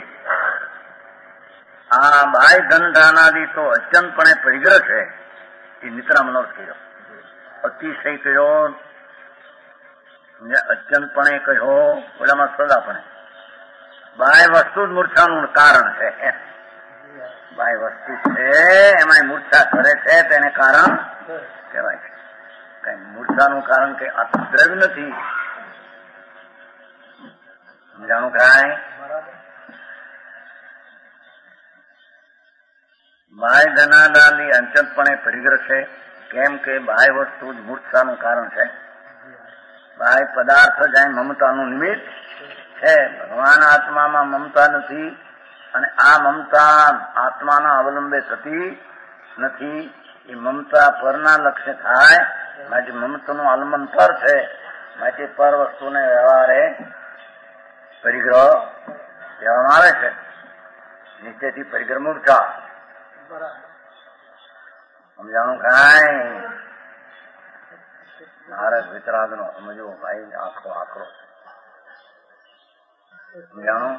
આ બાહ્ય ધનધાનાદી તો અત્યંતપણે પરિગ્રહ છે એ નિતરામ ન કર્યો અતિશય કર્યો અત્યંતપણે કહ્યો ઓલામાં સદાપણે. બાહ્ય વસ્તુ જ મૂર્છાનું કારણ છે. બાહ્ય વસ્તુ છે એમાં મૂર્છા કરે છે તેને કારણ કહેવાય છે. કઈ મૂર્છાનું કારણ કે આ દ્રવ્ય નથી સમજાણું કાંઈ. બાહ્ય ધનાદાની અંચતપણે પરિગ્રહ છે કેમ કે બાહ્ય વસ્તુ જ મૂર્છાનું કારણ છે. બાહ્ય પદાર્થ જાય મમતાનું નિમિત્ત છે. ભગવાન આત્મામાં મમતા નથી અને આ મમતા આત્માના અવલંબે થતી નથી. એ મમતા પરના લક્ષ્ય થાય માટે મમતાનું આલંબન પર છે માટે પર વસ્તુને વ્યવહારે પરિગ્રહ કહેવામાં આવે છે નીચેથી પરિગ્રહ મૂર્છા સમજાણું કાંઈ નારદ વિતરાગ નો સમજવો ભાઈ આખો આખરો સમજાણું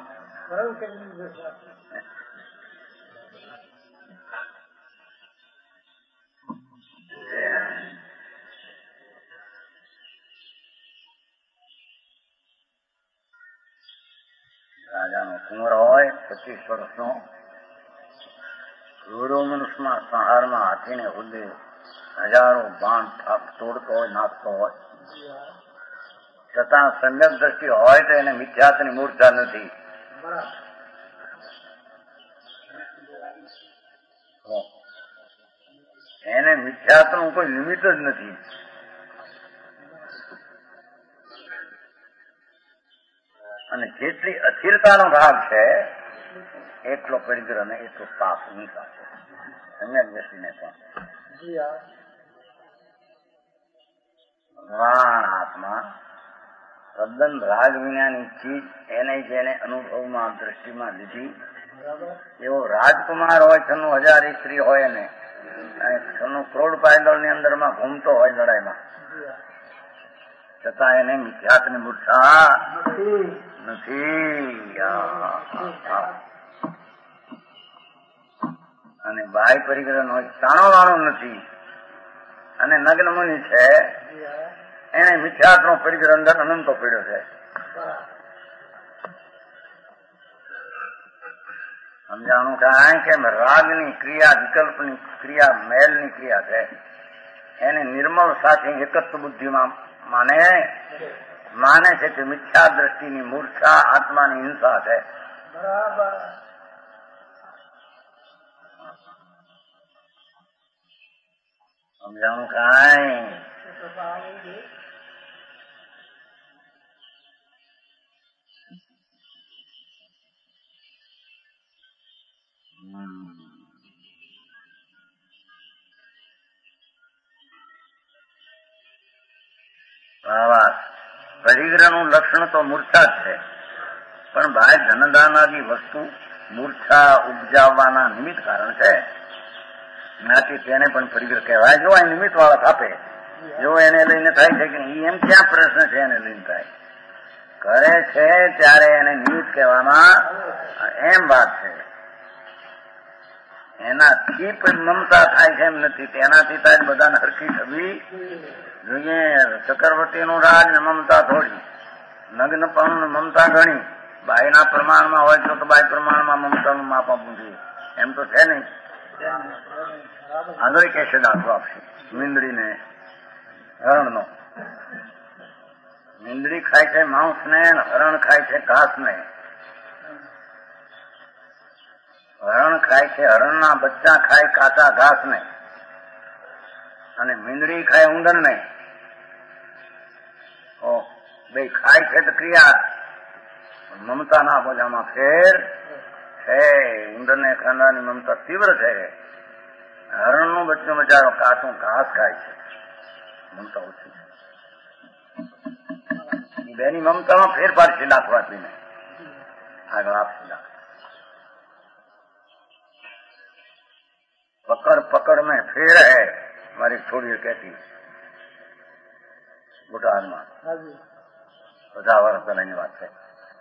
રાજાનો કુંવર હોય પચીસ વર્ષનો ક્રૂરો મનુષ્યમાં સંહારમાં હાથીને હુદે હજારો બાણ તોડતો હોય નાખતો હોય છતાં સમ્યક દ્રષ્ટિ હોય તો એને મિથ્યાત્વની મૂર્છા નથી. એને મિથ્યાત્વનું કોઈ નિમિત્ત જ નથી. અને જેટલી અસ્થિરતાનો ભાગ છે એટલો પરિગ્રહ ને એટલો પાપ હિંસા છે સમ્યક દ્રષ્ટિને પણ. ભગવાન આત્મા તદ્દન રાગ વિનાની ચીજ એને જેને અનુભવમાં દ્રષ્ટિમાં લીધી એવો રાજકુમાર હોય છન્નું હજાર સ્ત્રી હોય ને છન્નું કરોડ પાયદળ ની અંદરમાં ઘૂમતો હોય લડાઈમાં છતાં એને મિથ્યાત્વની મૂર્છા નથી. અને બાહ્ય પરિગ્રહ નો તાણો વાળો નથી. અને નગ્ન મુનિ છે એને મિથ્યાત્વનો પરિગ્રહ અંદર અનંતો પડ્યો છે. સમજાણું કાંઈ કેમ રાગની ક્રિયા વિકલ્પની ક્રિયા મેલની ક્રિયા છે એને નિર્મળ સાથે એકત્વ બુદ્ધિમાં માને માને છે કે મિથ્યા દ્રષ્ટિની મૂર્છા આત્માની હિંસા છે. બરાબર. સમજાણું કાંઈ પરિગ્રહનું લક્ષણ તો મૂર્છા જ છે પણ બાહ્ય ધનદાનાદી વસ્તુ મૂર્છા ઉપજાવવાના નિમિત્ત કારણ છે. જ્ઞાતિ તેને પણ પરિગ્રહ કહેવાય. જો આ નિમિત્ત વાળા થાપે જો એને લઈને થાય છે કે એમ ક્યાં પ્રશ્ન છે એને લઈને થાય કરે છે ત્યારે એને નિમિત્ત કહેવામાં એમ વાત છે. એનાથી પણ મમતા થાય છે એમ નથી. તેનાથી થાય બધાને હરખી થવી જોઈએ. ચક્રવર્તી નું રાજ ને મમતા થોડી નગ્ન પણ મમતા ઘણી બાયના પ્રમાણમાં હોય તો બાય પ્રમાણમાં મમતાનું માપ આપવું જોઈએ એમ તો છે નહીં. આગળ કહેશે દાખલો આપશે મીંદડીને હરણનો. મીંદડી ખાય છે માંસ ને હરણ ખાય છે ઘાસ ને. હરણ ખાય છે હરણના બચ્ચા ખાય કાચા ઘાસ ને અને મીંદડી ખાય ઉંદર ને. બે ખાય છે તો ક્રિયા મમતાના બોજામાં ફેર છે. ઉંદર ને ખાંડાની મમતા તીવ્ર છે. હરણનું બચ્ચું બચારો કાચું ઘાસ ખાય છે મમતા ઓછી છે. બેની મમતામાં ફેરફાર છે દાખવા આપીને આગળ આપશે દાખલા. પકડ પકડ મેં ફેર હૈ મારી છોડીએ કહેતી બોટાદમાં બધા વર્ષ પહેલાની વાત છે.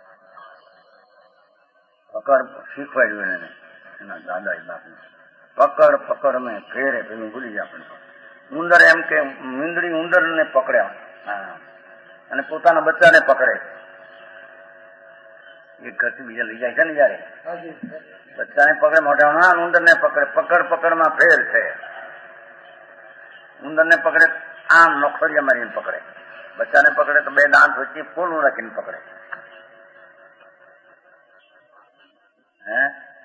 પકડ શીખવાડ્યું એને એના દાદા બાપને પકડ પકડ મેં ફેરે પેલું ભૂલી જાય આપણે. ઉંદર એમ કે મીંદડી ઉંદર ને પકડ્યા અને પોતાના બચ્ચાને પકડે. એક ઘરથી બીજા લઈ જાય છે ને જયારે બચ્ચાને પકડે મોઢામાં ઉંદર ને પકડે. પકડ પકડમાં ફેર છે. ઉંદર ને પકડે આમ નોખરિયા મારીને પકડે. બચ્ચાને પકડે તો બે દાંત વચ્ચે પોલું રાખીને પકડે. હે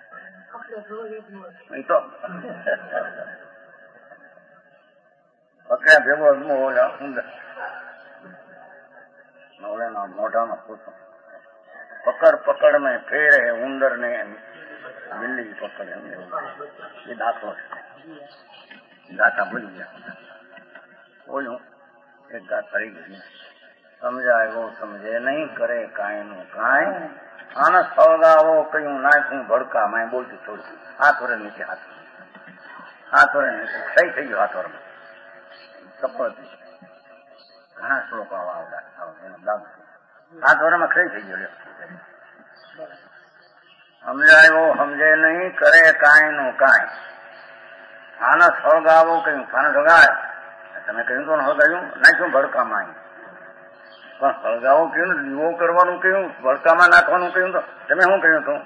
એ તો પકડ્યા ભેગો ઉંદર મોઢામાં પૂછો. પકડ પકડ મેં ફેર હે ઉંદર ને બિલ્લી પકડે એ દાખલો છે. ગાતા ભૂલી ગયા બોલ્યું એક ગાત ફરી ગઈ. સમજાય વો સમજે નહીં કરે કાંઈ નું કાંઈ આને સળગાવો કયું નાખ્યું ભડકામાં બોલતી થોડી હાથ વરે નીચે હાથ હાથ વરે નીચે સહી થઈ ગયો હાથ વરમાં ચપ્પલ ઘણા શ્લોકો આવતા હાથ વરમાં સહી થઈ ગયો સમજાયો સમજે નહીં કરે કાંઈ નું કાંઈ આને સળગાવો કયું ખાને સળગાય તમે કહ્યું તો સળગાવ્યું નાખ્યું ભડકામાં પણ સળગાવો કહ્યું ને દીવો કરવાનું કહ્યું ભડકામાં નાખવાનું કહ્યું તો તમે શું કહ્યું હતું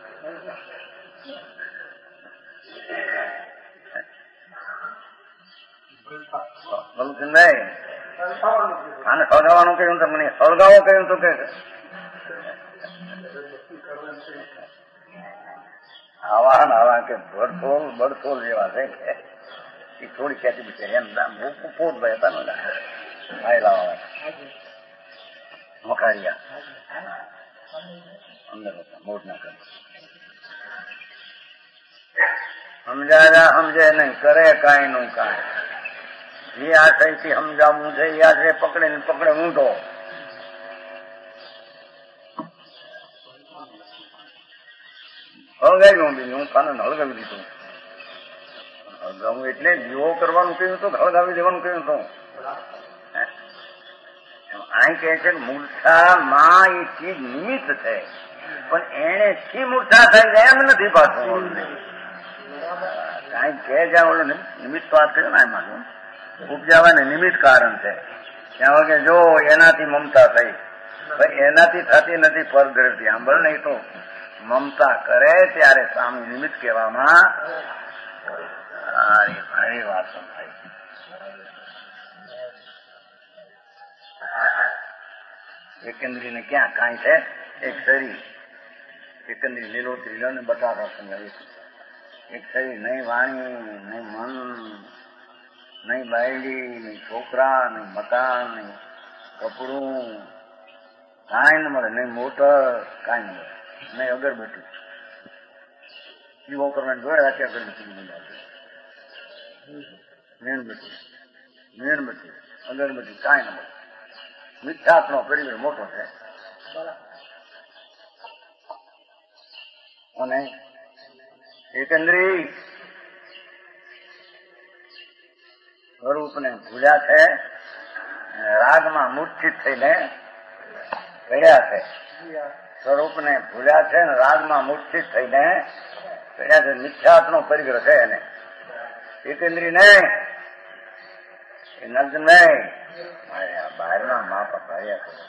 બલુચંદભાઈ આને સળગાવવાનું કહ્યું તો મને સળગાવો કહ્યું તો કે આવા ને આવા કે ભડથોલ બડથોલ જેવા છે કે એ થોડી ખેતી બી એમ પોત ભાઈ હતા ને આયલા વાળા મકારિયા અંદર હતા મોટ ના કરે સમજાવ્યા સમજે નહીં કરે કાંઈ નું કાંઈ જે આશયથી સમજાવવું છે એ આશય પકડે ને પકડે ઊંધો હળગાવ્યું બીજું હું કાને હળગાવી દીધું હળગાવું એટલે દીવો કરવાનું કહ્યું હતું હળગાવી દેવાનું કહ્યું હતું અહીં કહે છે મૂર્છામાં એ ચીજ નિમિત્ત છે પણ એને શી મૂર્છા થઈ જાય એમ નથી પાછું કાંઈ કહે જ્યાં ઓલો નિમિત્ત વાત કર્યો ને એમાં ઉપજાવા ને નિમિત્ત કારણ છે ત્યાં વગે જો એનાથી મમતા થઈ એનાથી થતી નથી પરગ્રહથી સાંભળ નહીં તો મમતા કરે ત્યારે સ્વામી નિમિત્ત કહેવામાં ભારે વાત થાય. એકંદરી ને ક્યાં કાંઈ છે એક શરીર એકંદરી લીલોતરી લો ને બતાવો એક શરીર નહીં વાણી નહીં મન નહીં બાયડી નહીં છોકરા નહીં મકાન નહીં કપડું કાંઈ ન મળે નહીં મોટર કાંઈ ન મળે નહીં અગરબત્તી જીવો કરવાની જોડે રાખી અગરબત્તી મીણબત્તી મીણબત્તી અગરબત્તી કાંઈ ન મળે મિથ્યાત્મનો પરિવાર મોટો છે અને એકંદરી સ્વરૂપને ભૂલ્યા છે રાગમાં મૂર્છિત થઈને પડ્યા છે સ્વરૂપને ભૂલ્યા છે ને રાગમાં મૂર્છિત થઈને પડ્યા છે મિથ્યાત્મનો પરિગ્રહ છે એને એકંદરી નહીં એ નગ્ન નહીં બહારના મા બાપ આવ્યા કરે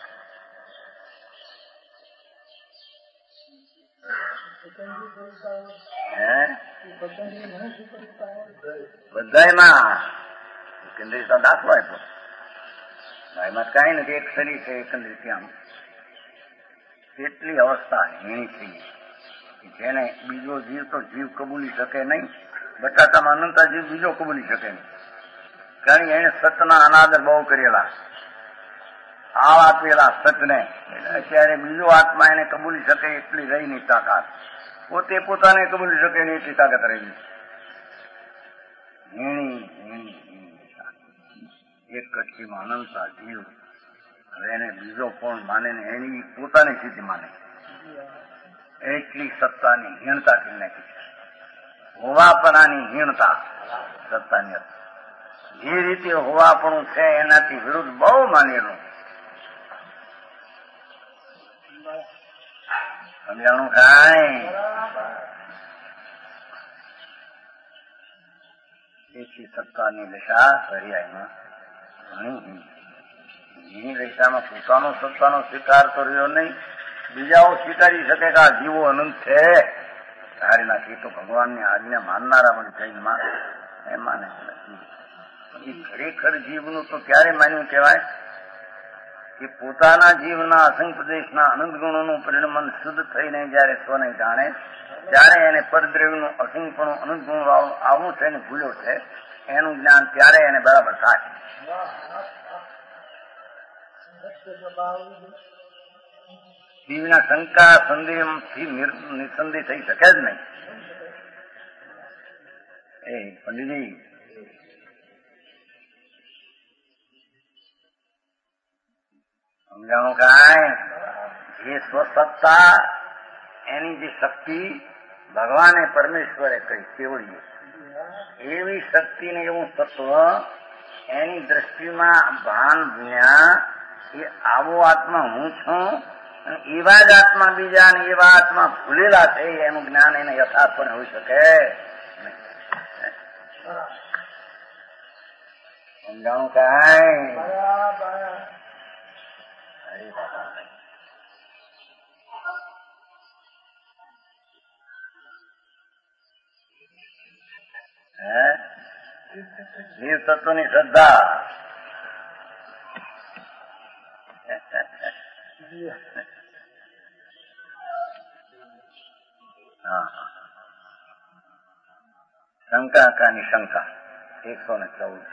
બધામાં એકંદરી તો દાખલો આપ્યો એમાં કઈ નથી એક શરીર છે એકંદરી ત્યાં કેટલી અવસ્થા એની થઈ જેને બીજો જીવ તો જીવ કબૂલી શકે નહીં બટાટામાં અનંતા જીવ બીજો કબૂલી શકે નહીં કારણ એને સતના અનાદર બહુ કરેલા આ આપેલા સતને અત્યારે બીજો આત્મા એને કબૂલી શકે એટલી રહી ની તાકાત પોતે પોતાને કબૂલી શકે એની એટલી તાકાત રહી એક કટકીમાં અનંતા જીવ હવે એને બીજો કોણ માને ને એની પોતાની સ્થિતિ માને એટલી સત્તાની હીણતા કરી નાખી છે હોવાપણાની હીણતા સત્તાની જે રીતે હોવાપણું છે એનાથી વિરુદ્ધ બહુ માનેલું સમજાણું કાંઈ એટલી સત્તાની દશા પર્યાયમાં ઘણી એની દશામાં પોતાનો સત્તાનો સ્વીકાર કર્યો નહીં બીજાઓ સ્વીકારી શકે કે આ જીવો અનંત છે ધારી નાખી તો ભગવાનની આજ્ઞા માનનારા મને જૈનમાં એ માને નથી ખરેખર જીવનું તો ક્યારે માન્યું કહેવાય કે પોતાના જીવના અસંખ્ય દેશના અનંત ગુણોનું પરિણમન શુદ્ધ થઈને જયારે સ્વને જાણે ત્યારે એને પરદ્રવ્યનું અસંખ્યપણું અનંત ગુણ આવું છે ને ભૂલ્યો છે એનું જ્ઞાન ત્યારે એને બરાબર થાય જીવના શંકા સંદેહથી નિસંદેહ થઈ શકે જ નહીં. એ પંડિતજી સમજાણું કાંઈ જે સ્વસત્તા એની જે શક્તિ ભગવાને પરમેશ્વરે કહી કેવડીએ એવી શક્તિને એવું તત્વ એની દ્રષ્ટિમાં ભાન જ્ઞાન એ આવો આત્મા હું છું એવા જ આત્મા બીજા ને એવા આત્મા ભૂલેલા છે એનું જ્ઞાન એને યથાર્થ પણ હોઈ શકે. સમજાણું કાંઈ? હે જીવ તત્વની શ્રદ્ધા હા શંકા કાની શંકા એકસો ને ચૌદ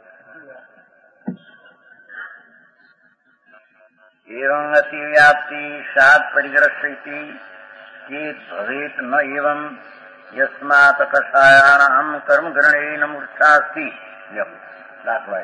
એવં અતિવ્યાપ્તિ સાત પરિગ્રસ્યતિ ચેત ભવેત ન એવં યસ્માત કષાયાણામ કર્મ ગ્રહણેન મૂર્છાસ્તિ. દાખલા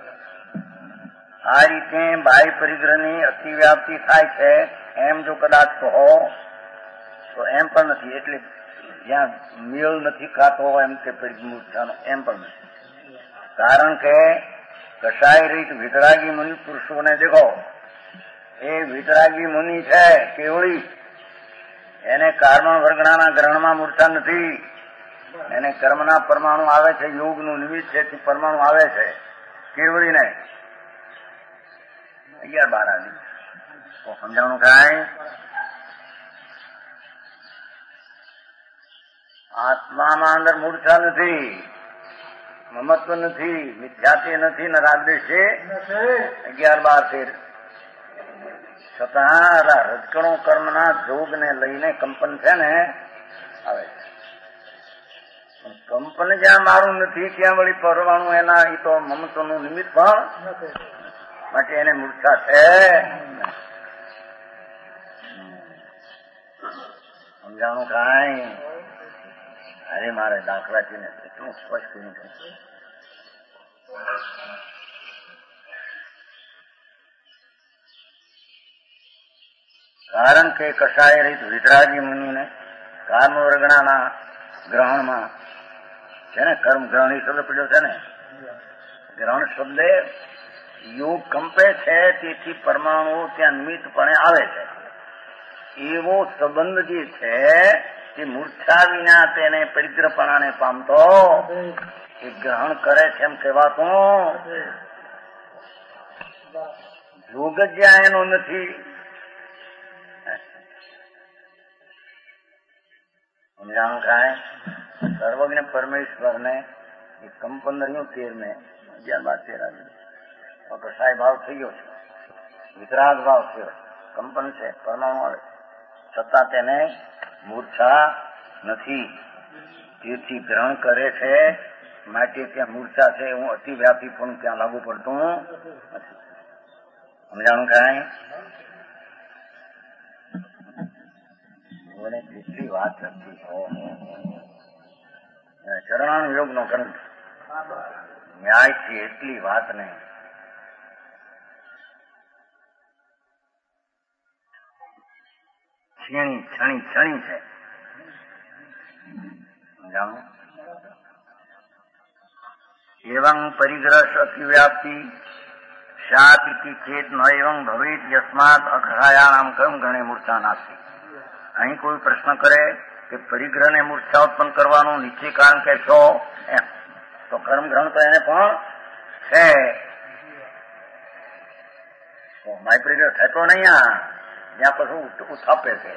આ રીતે બાહ્ય પરિગ્રહની અતિવ્યાપ્તિ થાય છે એમ જો કદાચ કહો તો એમ પણ નથી. એટલે જ્યાં મેળ નથી ખાતો એમ કે મૂર્છાનો એમ પણ નથી. કારણ કે કષાય રીત વિતરાગી મુનિ પુરુષોને દેખો એ વિતરાગી મુનિ છે કેવળી એને કર્મ વર્ગણાના ગ્રહણમાં મૂર્છા નથી. એને કર્મના પરમાણુ આવે છે યોગનું નિમિત્ત છે પરમાણુ આવે છે કેવળીને અગિયાર બાર આદિ સમજાણું કાંઈ? આત્મામાં અંદર મૂર્છા નથી મમત્વ નથી મિથ્યાથી નથી ને રાગદેશ છે અગિયાર બાર તેર છતાં રજકણો કર્મના જોગ ને લઈને કંપન છે ને આવે છે. કંપન જ્યાં મારું નથી ત્યાં વળી પરમાણુ એના એ તો મમત્વનું નિમિત્ત પણ માટે એને મૂર્છા છે. સમજાણું કાંઈ? અરે મારે દાખલાથી ને એટલું સ્પષ્ટ નહીં. કારણ કે કષાય રીત વિતરાગી મુનિને કર્મ વર્ગણાના ગ્રહણમાં છે ને કર્મ ગ્રહણ એ શબ્દ પડ્યો છે ને ગ્રહણ શબ્દ યોગ કંપે છે તેથી પરમાણુઓ ત્યાં નિમિત્તપણે આવે છે. એવો સંબંધ જે છે તે મૂર્છા વિના તેને પરિગ્રહપણાને પામતો એ ગ્રહણ કરે છે એમ કહેવાતું જોગ જ્યાં એનો નથી. સમજાણું કાંઈ? સર્વજ્ઞ પરમેશ્વરને એ કંપન રહ્યું તેર ને અગિયાર બાર તેર આવી કષાય ભાવ થઈ ગયો છે વિતરાગ ભાવ થયો કંપન છે પરમાણુ આવે છતાં તેને મૂર્છા નથી. તેથી ગ્રહણ કરે છે માટે ત્યાં મૂર્છા છે હું અતિવ્યાપી પણ ત્યાં લાગુ પડતું નથી. સમજાણું કાંઈ? મને કેટલી વાત હતી. ચરણાણુ યોગ નો ગ્રંથ ન્યાય છે એટલી વાત ને છીણી છણી છણી છે. જાણો એવં પરિગ્રહ અતિવ્યાપ્તિ સાત ઇતિ ચેત ન એવં ભવેત યસ્માત અખરાયાણામ કર્મ ગણે મૂર્છા નાસ્તિ. અહીં કોઈ પ્રશ્ન કરે કે પરિગ્રહને મૂર્છા ઉત્પન્ન કરવાનું નિશ્ચય કારણ કે છો એમ તો કર્મ ગ્રહણ તો એને પણ છે. માય પરિગ્રહ થતો નહીં આ જ્યાં પછી ઉથાપે છે.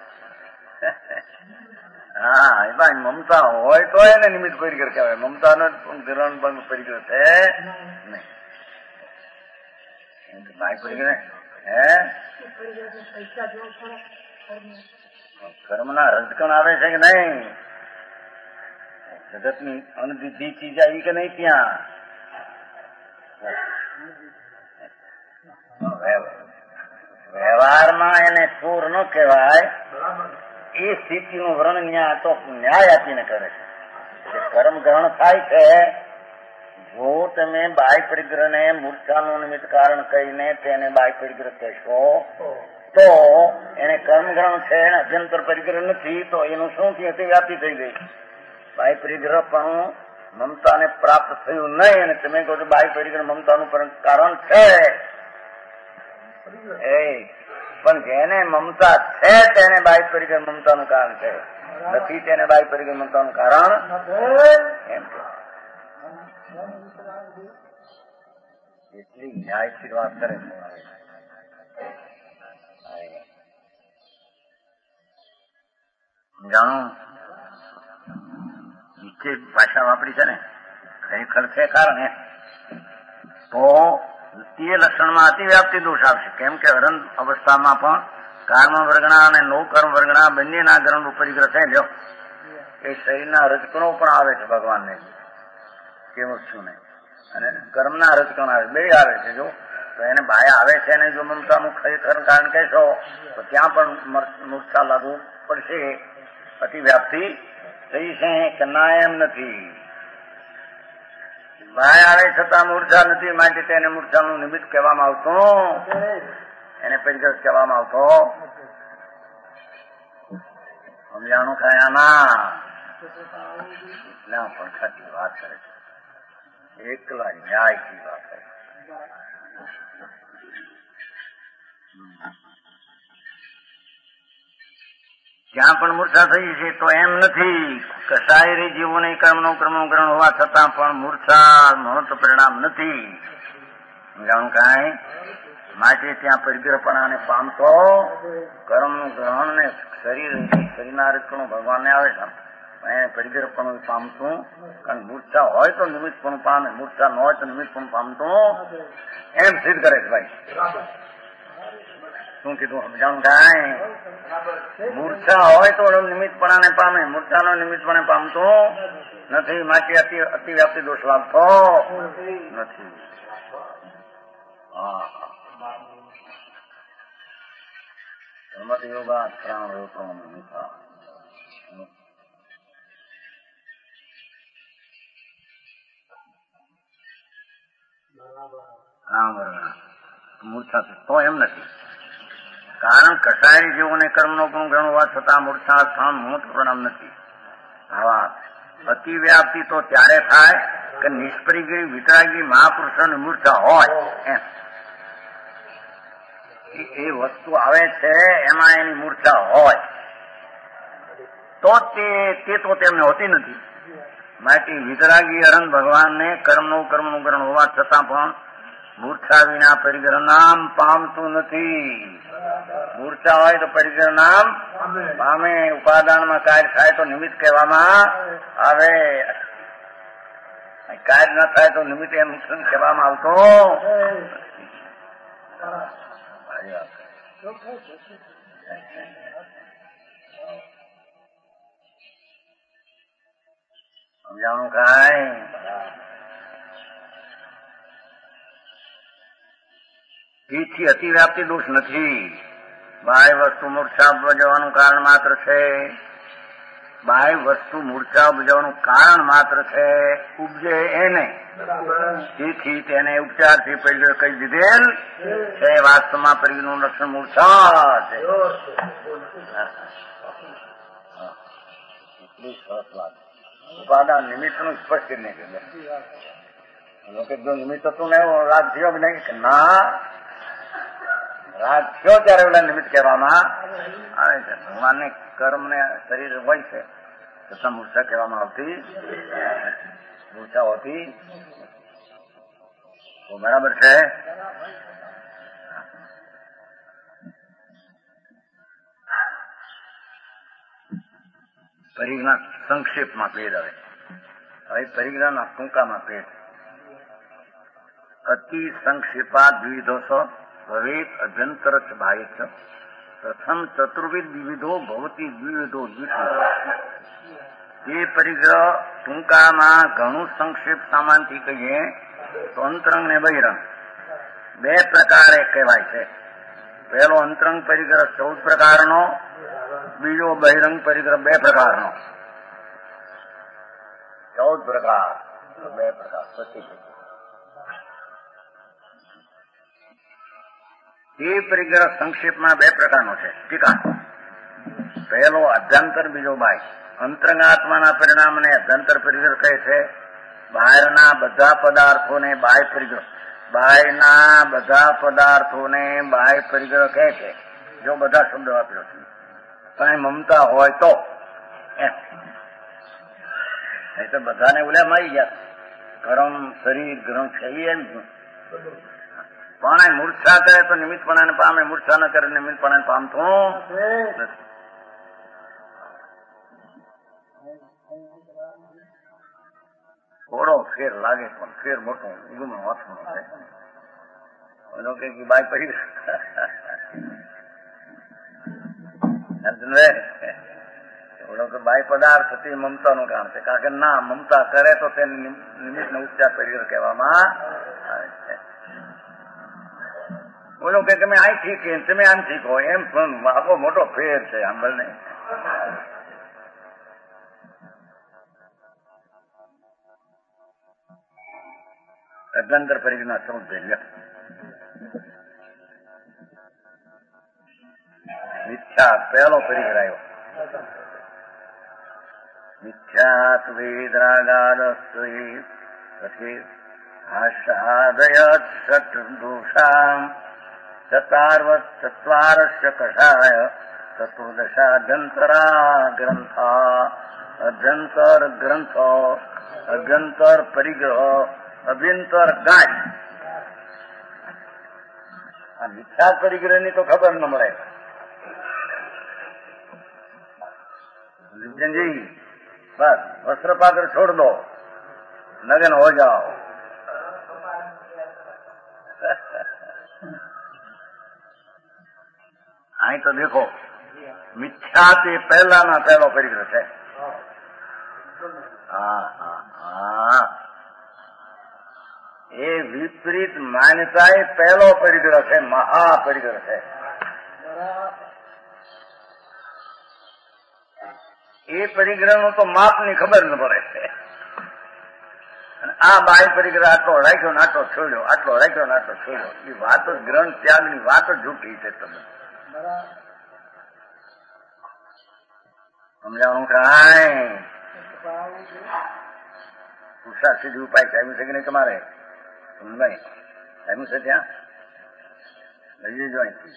હા એ ભાઈ મમતા હોય તો એને નિમિત્ત પરિગ્રહ કહેવાય. મમતા નો ગ્રહણ બંધ પરિગ્રહ છે નહીં. માય પરિગ્રહ હે કર્મના રજકણ આવે છે કે નહીં? જગતની અનદીધી ચીજ આવી કે નહીં? ત્યાં વ્યવહારમાં એને ચોર ન કહેવાય. એ સ્થિતિનું વર્ણન ન્યાય તો ન્યાય આપીને કરે છે. કર્મ ગ્રહણ થાય છે જો તમે બાહ્ય પરિગ્રહને મૂર્છાનું નિમિત્ત કારણ કહીને તેને બાહ્ય પરિગ્રહ કહેશો તો એને કર્મગ્રહણ છે એને અભ્યંતર પરિગ્રહ નથી તો એનું શું થયું? અતિવ્યાપ્તિ થઈ ગઈ. બાહ્ય પરિગ્રહ પણ મમતાને પ્રાપ્ત થયું નહીં અને તમે કહો છો બાહ્ય પરિગ્રહ મમતાનું કારણ છે. એ પણ જેને મમતા છે તેને બાહ્ય પરિગ્રહ મમતાનું કારણ છે, નથી તેને બાહ્ય પરિગ્રહ મમતાનું કારણ એમ કે એટલી ન્યાયથી વાત કરે છે. જાણો નીચે ભાષા વાપરી છે ને ખરેખર છે કારણ તો દ્વિતીય લક્ષણમાં અતિવ્યાપ્તિ દોષ આવશે. કેમ કે અરંત અવસ્થામાં પણ કર્મ વર્ગણા અને નો કર્મ વર્ગણા બંનેના ગ્રહણ પરિગ્રહ છે. લ્યો એ શરીરના રજકણો પણ આવે છે ભગવાનને કેવું શું નહીં અને કર્મના રજકણ આવે બે આવે છે. જો તો એને બાયા આવે છે ને જો મમતાનું ખરેખર કારણ કહેશો તો ત્યાં પણ મૂર્છા લાગુ પડશે. અતિવ્યાપ્તિ થઈ છે કે ના એમ નથી. બાય આવે છતાં મૂર્છા નથી માટે તેને મૂર્છાનું નિમિત્ત કહેવામાં આવતું, એને પરિગ્રહ કહેવામાં આવતો. સમજાણું ખાયાના એટલા પણ ખાતી વાત કરે છે. એકલા ન્યાયથી વાત કરે. ત્યાં પણ મૂર્છા થઈ છે તો એમ નથી કે શારીરિક જીવોને કર્મનું કર્મનું ગ્રહણ હોવા છતાં પણ મૂર્છા મહત્વ પરિણામ નથી. જાણું કાંઈ માટે ત્યાં પરિગ્રહપણાને પામતો કર્મનું ગ્રહણ ને શરીર શરીરના રક્ષણો ભગવાનને આવે છે એને પરિગ્રહપણું પામતું. કારણ મૂર્છા હોય તો નિમિત્તપણું પામે, મૂર્છા ન હોય તો નિમિત્તપણું પામતું એમ સિદ્ધ કરે છે. ભાઈ શું કીધું સમજાણું કાંઈ? મૂર્છા હોય તો નિમિત્તપણાને પામે, મૂર્છાનો નિમિત્તપણે પામતો નથી માટે અતિ અતિવ્યાપ્તિ દોષ લાગતો નથી. હા સમત યોગા ત્રણ રોટો મૂર્છા તો એમ નથી. કારણ કસારી જીવોને કર્મનો પણ ગ્રહણ હોવા છતાં મૂર્છા સ્થાન મોટ પરિણામ નથી. આવા અતિવ્યાપ્તિ તો ત્યારે થાય કે નિષ્પરિગી વિતરાગી મહાપુરુષોની મૂર્છા હોય એમ. એ વસ્તુ આવે છે એમાં એની મૂર્છા હોય તો તે તો તેમને હોતી નથી. માટે વિતરાગી અનંત ભગવાનને કર્મનું કર્મનું ગ્રહણ હોવા છતાં પણ મૂર્છા વિના પરિગ્રહ નામ પામતું નથી. મૂર્છા હોય તો પરિગ્રહ નામ પામે. ઉપાદાનમાં કાર્ય થાય તો નિમિત્ત કહેવામાં આવે, કાર્ય ન થાય તો નિમિત્ત એમ કહેવામાં આવતો. સમજાણું કાંઈ? તેથી અતિવ્યાપ્તિ દોષ નથી. બાહ્ય વસ્તુ મૂર્છા ઉપજવાનું કારણ માત્ર છે. બાહ્ય વસ્તુ મૂર્છા ઉપજવાનું કારણ માત્ર છે, ઉપજે એને. તેથી તેને ઉપચારથી પરિગ્રહ કહી દીધેલ છે. વાસ્તવમાં પરિગ્રહનું લક્ષણ મૂર્છા છે. એટલી સરસ વાત. ઉપાદાન નિમિત્તનું સ્પષ્ટ નહીં કીધું. નિમિત્ત હતું ને રાગ થયો નહીં કે ના રાગ થયો ત્યારે ઓલા નિમિત્ત કહેવામાં આવે છે. ભગવાનને કર્મ ને શરીર હોય છે છતાં મૂર્છા કહેવામાં આવતી, મૂર્છા હોતી તો બરાબર છે. પરિજ્ઞા સંક્ષેપમાં ભેદ આવે. હવે પરિજ્ઞાના ટૂંકામાં ભેદ. અતિ સંક્ષેપા દ્વિવિધો ભવેત અભ્યંતર ચ બાહ્ય ચ પ્રથમ ચતુર્વિધ વિવિધો ભવતી દ્વિવિધો દ્વિતીય. તે પરિગ્રહ ટૂંકામાં ઘણું સંક્ષેપ સામાનથી કહીએ તો અંતરંગ ને બહિરંગ બે પ્રકારે કહેવાય છે. પહેલો અંતરંગ પરિગ્રહ ચૌદ પ્રકારનો, બીજો બહિરંગ પરિગ્રહ બે પ્રકારનો. ચૌદ પ્રકાર બે પ્રકાર પછી એ પરિગ્રહ સંક્ષેપમાં બે પ્રકારનો છે. ટીકા. પહેલો અભ્યંતર, બીજો બાહ્ય. અંતરંગાત્માના પરિણામને અભ્યંતર પરિગ્રહ કહે છે. બહારના બધા પદાર્થોને બાહ્ય પરિગ્રહ બહારના બધા પદાર્થોને બાહ્ય પરિગ્રહ કહે છે. જો બધા શબ્દો વાપર્યો છે. કઈ મમતા હોય તો એમ તો બધાને ઉલ્યા આવી ગયા. કરમ શરીર ગ્રંથ છે એમ પણ મૂર્છા કરે તો નિમિત્તપણાને પામે, મૂર્છા ન કરે નિમિત્તપણાને પામતો નથી. થોડો ફેર લાગે પણ ફેર મોટો ગુમનો વાંચનો છે. એનો કે બાય પડી થોડો કે બાય પદાર્થ હતી મમતાનું કારણ છે. કારણ કે ના મમતા કરે તો તેને નિમિત્તનો ઉપચાર પરિગ્રહ કહેવામાં આવે છે. બોલો કે તમે અહીં ઠીક તમે આમ ઠીક હો એમ પણ આખો મોટો ફેર છે આંબળને. અભ્યંતર પરિગ્રહ સમજ મિથ્યા પહેલો પરિગ્રહ આવ્યો. મિથ્યાત વેદરાગાદસ્ત્રી પછી આશાદય સત દોષામ ચતાર્વત ચત્વારસ્ય કષાય ચતુર્દશાભ્યંતરા ગ્રંથા અભ્યંતર ગ્રંથો અભ્યંતર પરિગ્રહ અભ્યંતર ગાય. આ મિથ્યા પરિગ્રહ ની તો ખબર ન મળે. જી બસ વસ્ત્ર પાત્ર છોડ દો, નગન હો જાઓ. અહીં તો દેખો મિથ્યા તે પહેલાના પહેલો પરિગ્રહ છે. હા હા હા એ વિપરીત માન્યતા એ પહેલો પરિગ્રહ છે, મહાપરિગ્રહ છે. એ પરિગ્રહ નું તો માપની ખબર ન પડે છે. આ બાહ્ય પરિગ્રહ આટલો રાખ્યો ને આટલો છોડ્યો, આટલો રાખ્યો ને આટલો છોડ્યો. એ વાત જ ગ્રંથ ત્યાગની વાત જ જૂઠી છે. તમે સમજાવવાનું કાંઈ પુરુષાર્થ સીધી ઉપાય ચાલ્યું છે કે નહીં તમારે? સમજાય ચાલ્યું છે ત્યાં લઈ જજો અહીંથી.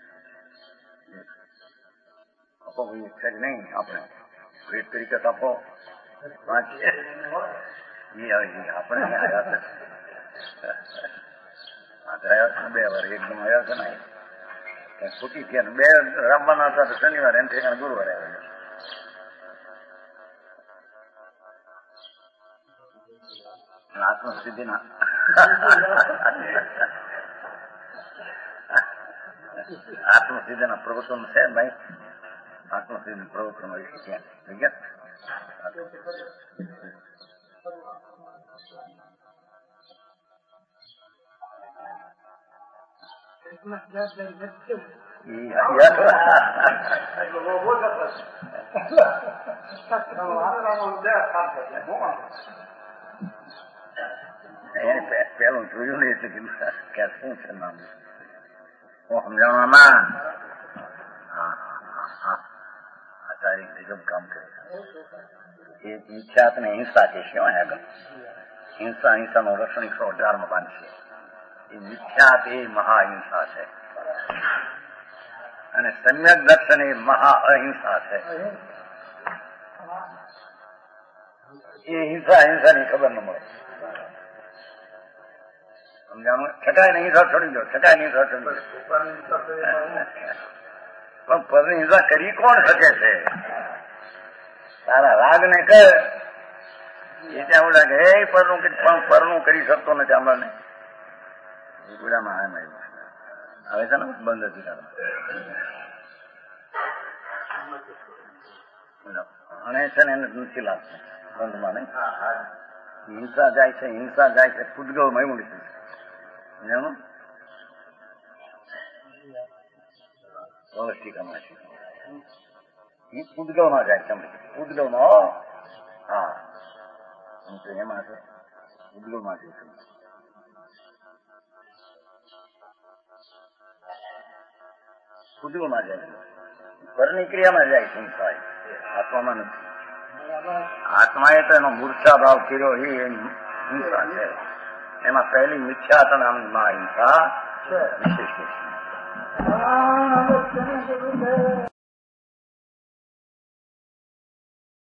આપો ભાઈ છે જ નહીં આપણે ભેટ તરીકે આપો વાંચીએ આપણે આવ્યા છે. આવ્યા છે બે વાર એકદમ આવ્યા છે ને ખોટી થયા બે રમવાના હતા તો શનિવાર એમ થઈ ગુરુવારે આવ્યા. આત્મસિદ્ધિના આત્મસિદ્ધિના પ્રવચન છે ભાઈ. આત્મસિદ્ધિ પ્રવચન હોય છે ત્યાં એને પેલું જોયું નહીં એટલે કીધું કે શું છે નામ હું સમજાવવામાં. હા હા આચાર્ય ગજબ કામ કરે છે. એ ઈચ્છા ને હિંસા છે શું આગળ હિંસા હિંસાનો રક્ષણ એકસો અઢારમાં બાંધશે. એ મિથ્યાત એ મહાહિંસા છે અને સમ્યક દર્શન એ મહા અહિંસા છે. એ હિંસા હિંસાની ખબર ન મળે. સમજાણું? છટાય ને હિંસા છોડી દો, છટાય ને હિંસા છોડી દો. પણ પરની હિંસા કરી કોણ શકે છે? તારા રાગ ને કર એ ત્યાં એવું લાગે એ પરનું પરનું કરી શકતો નથી. આંબળને ગુડામાં આમ આવ્યું આવે છે ને બંધ હતી અને છે ને એને નથી લાગતું બંધમાં નહીં. હિંસા જાય છે હિંસા જાય છે પૂતગળમાં એવું લીધું છે. ટીકામાં છે એ પૂતગળમાં જાય છે. પૂતગળમાં હા એમાં છે પૂતગળમાં જાય છે. ખુદમાં જાય, પરની ક્રિયામાં જાય હિંસા, આત્મામાં નથી. આત્માએ તો એનો મૂર્છા ભાવ કર્યો એ હિંસા છે. એમાં પહેલી મિથ્યા તો નામની મહા હિંસા વિશેષ છે.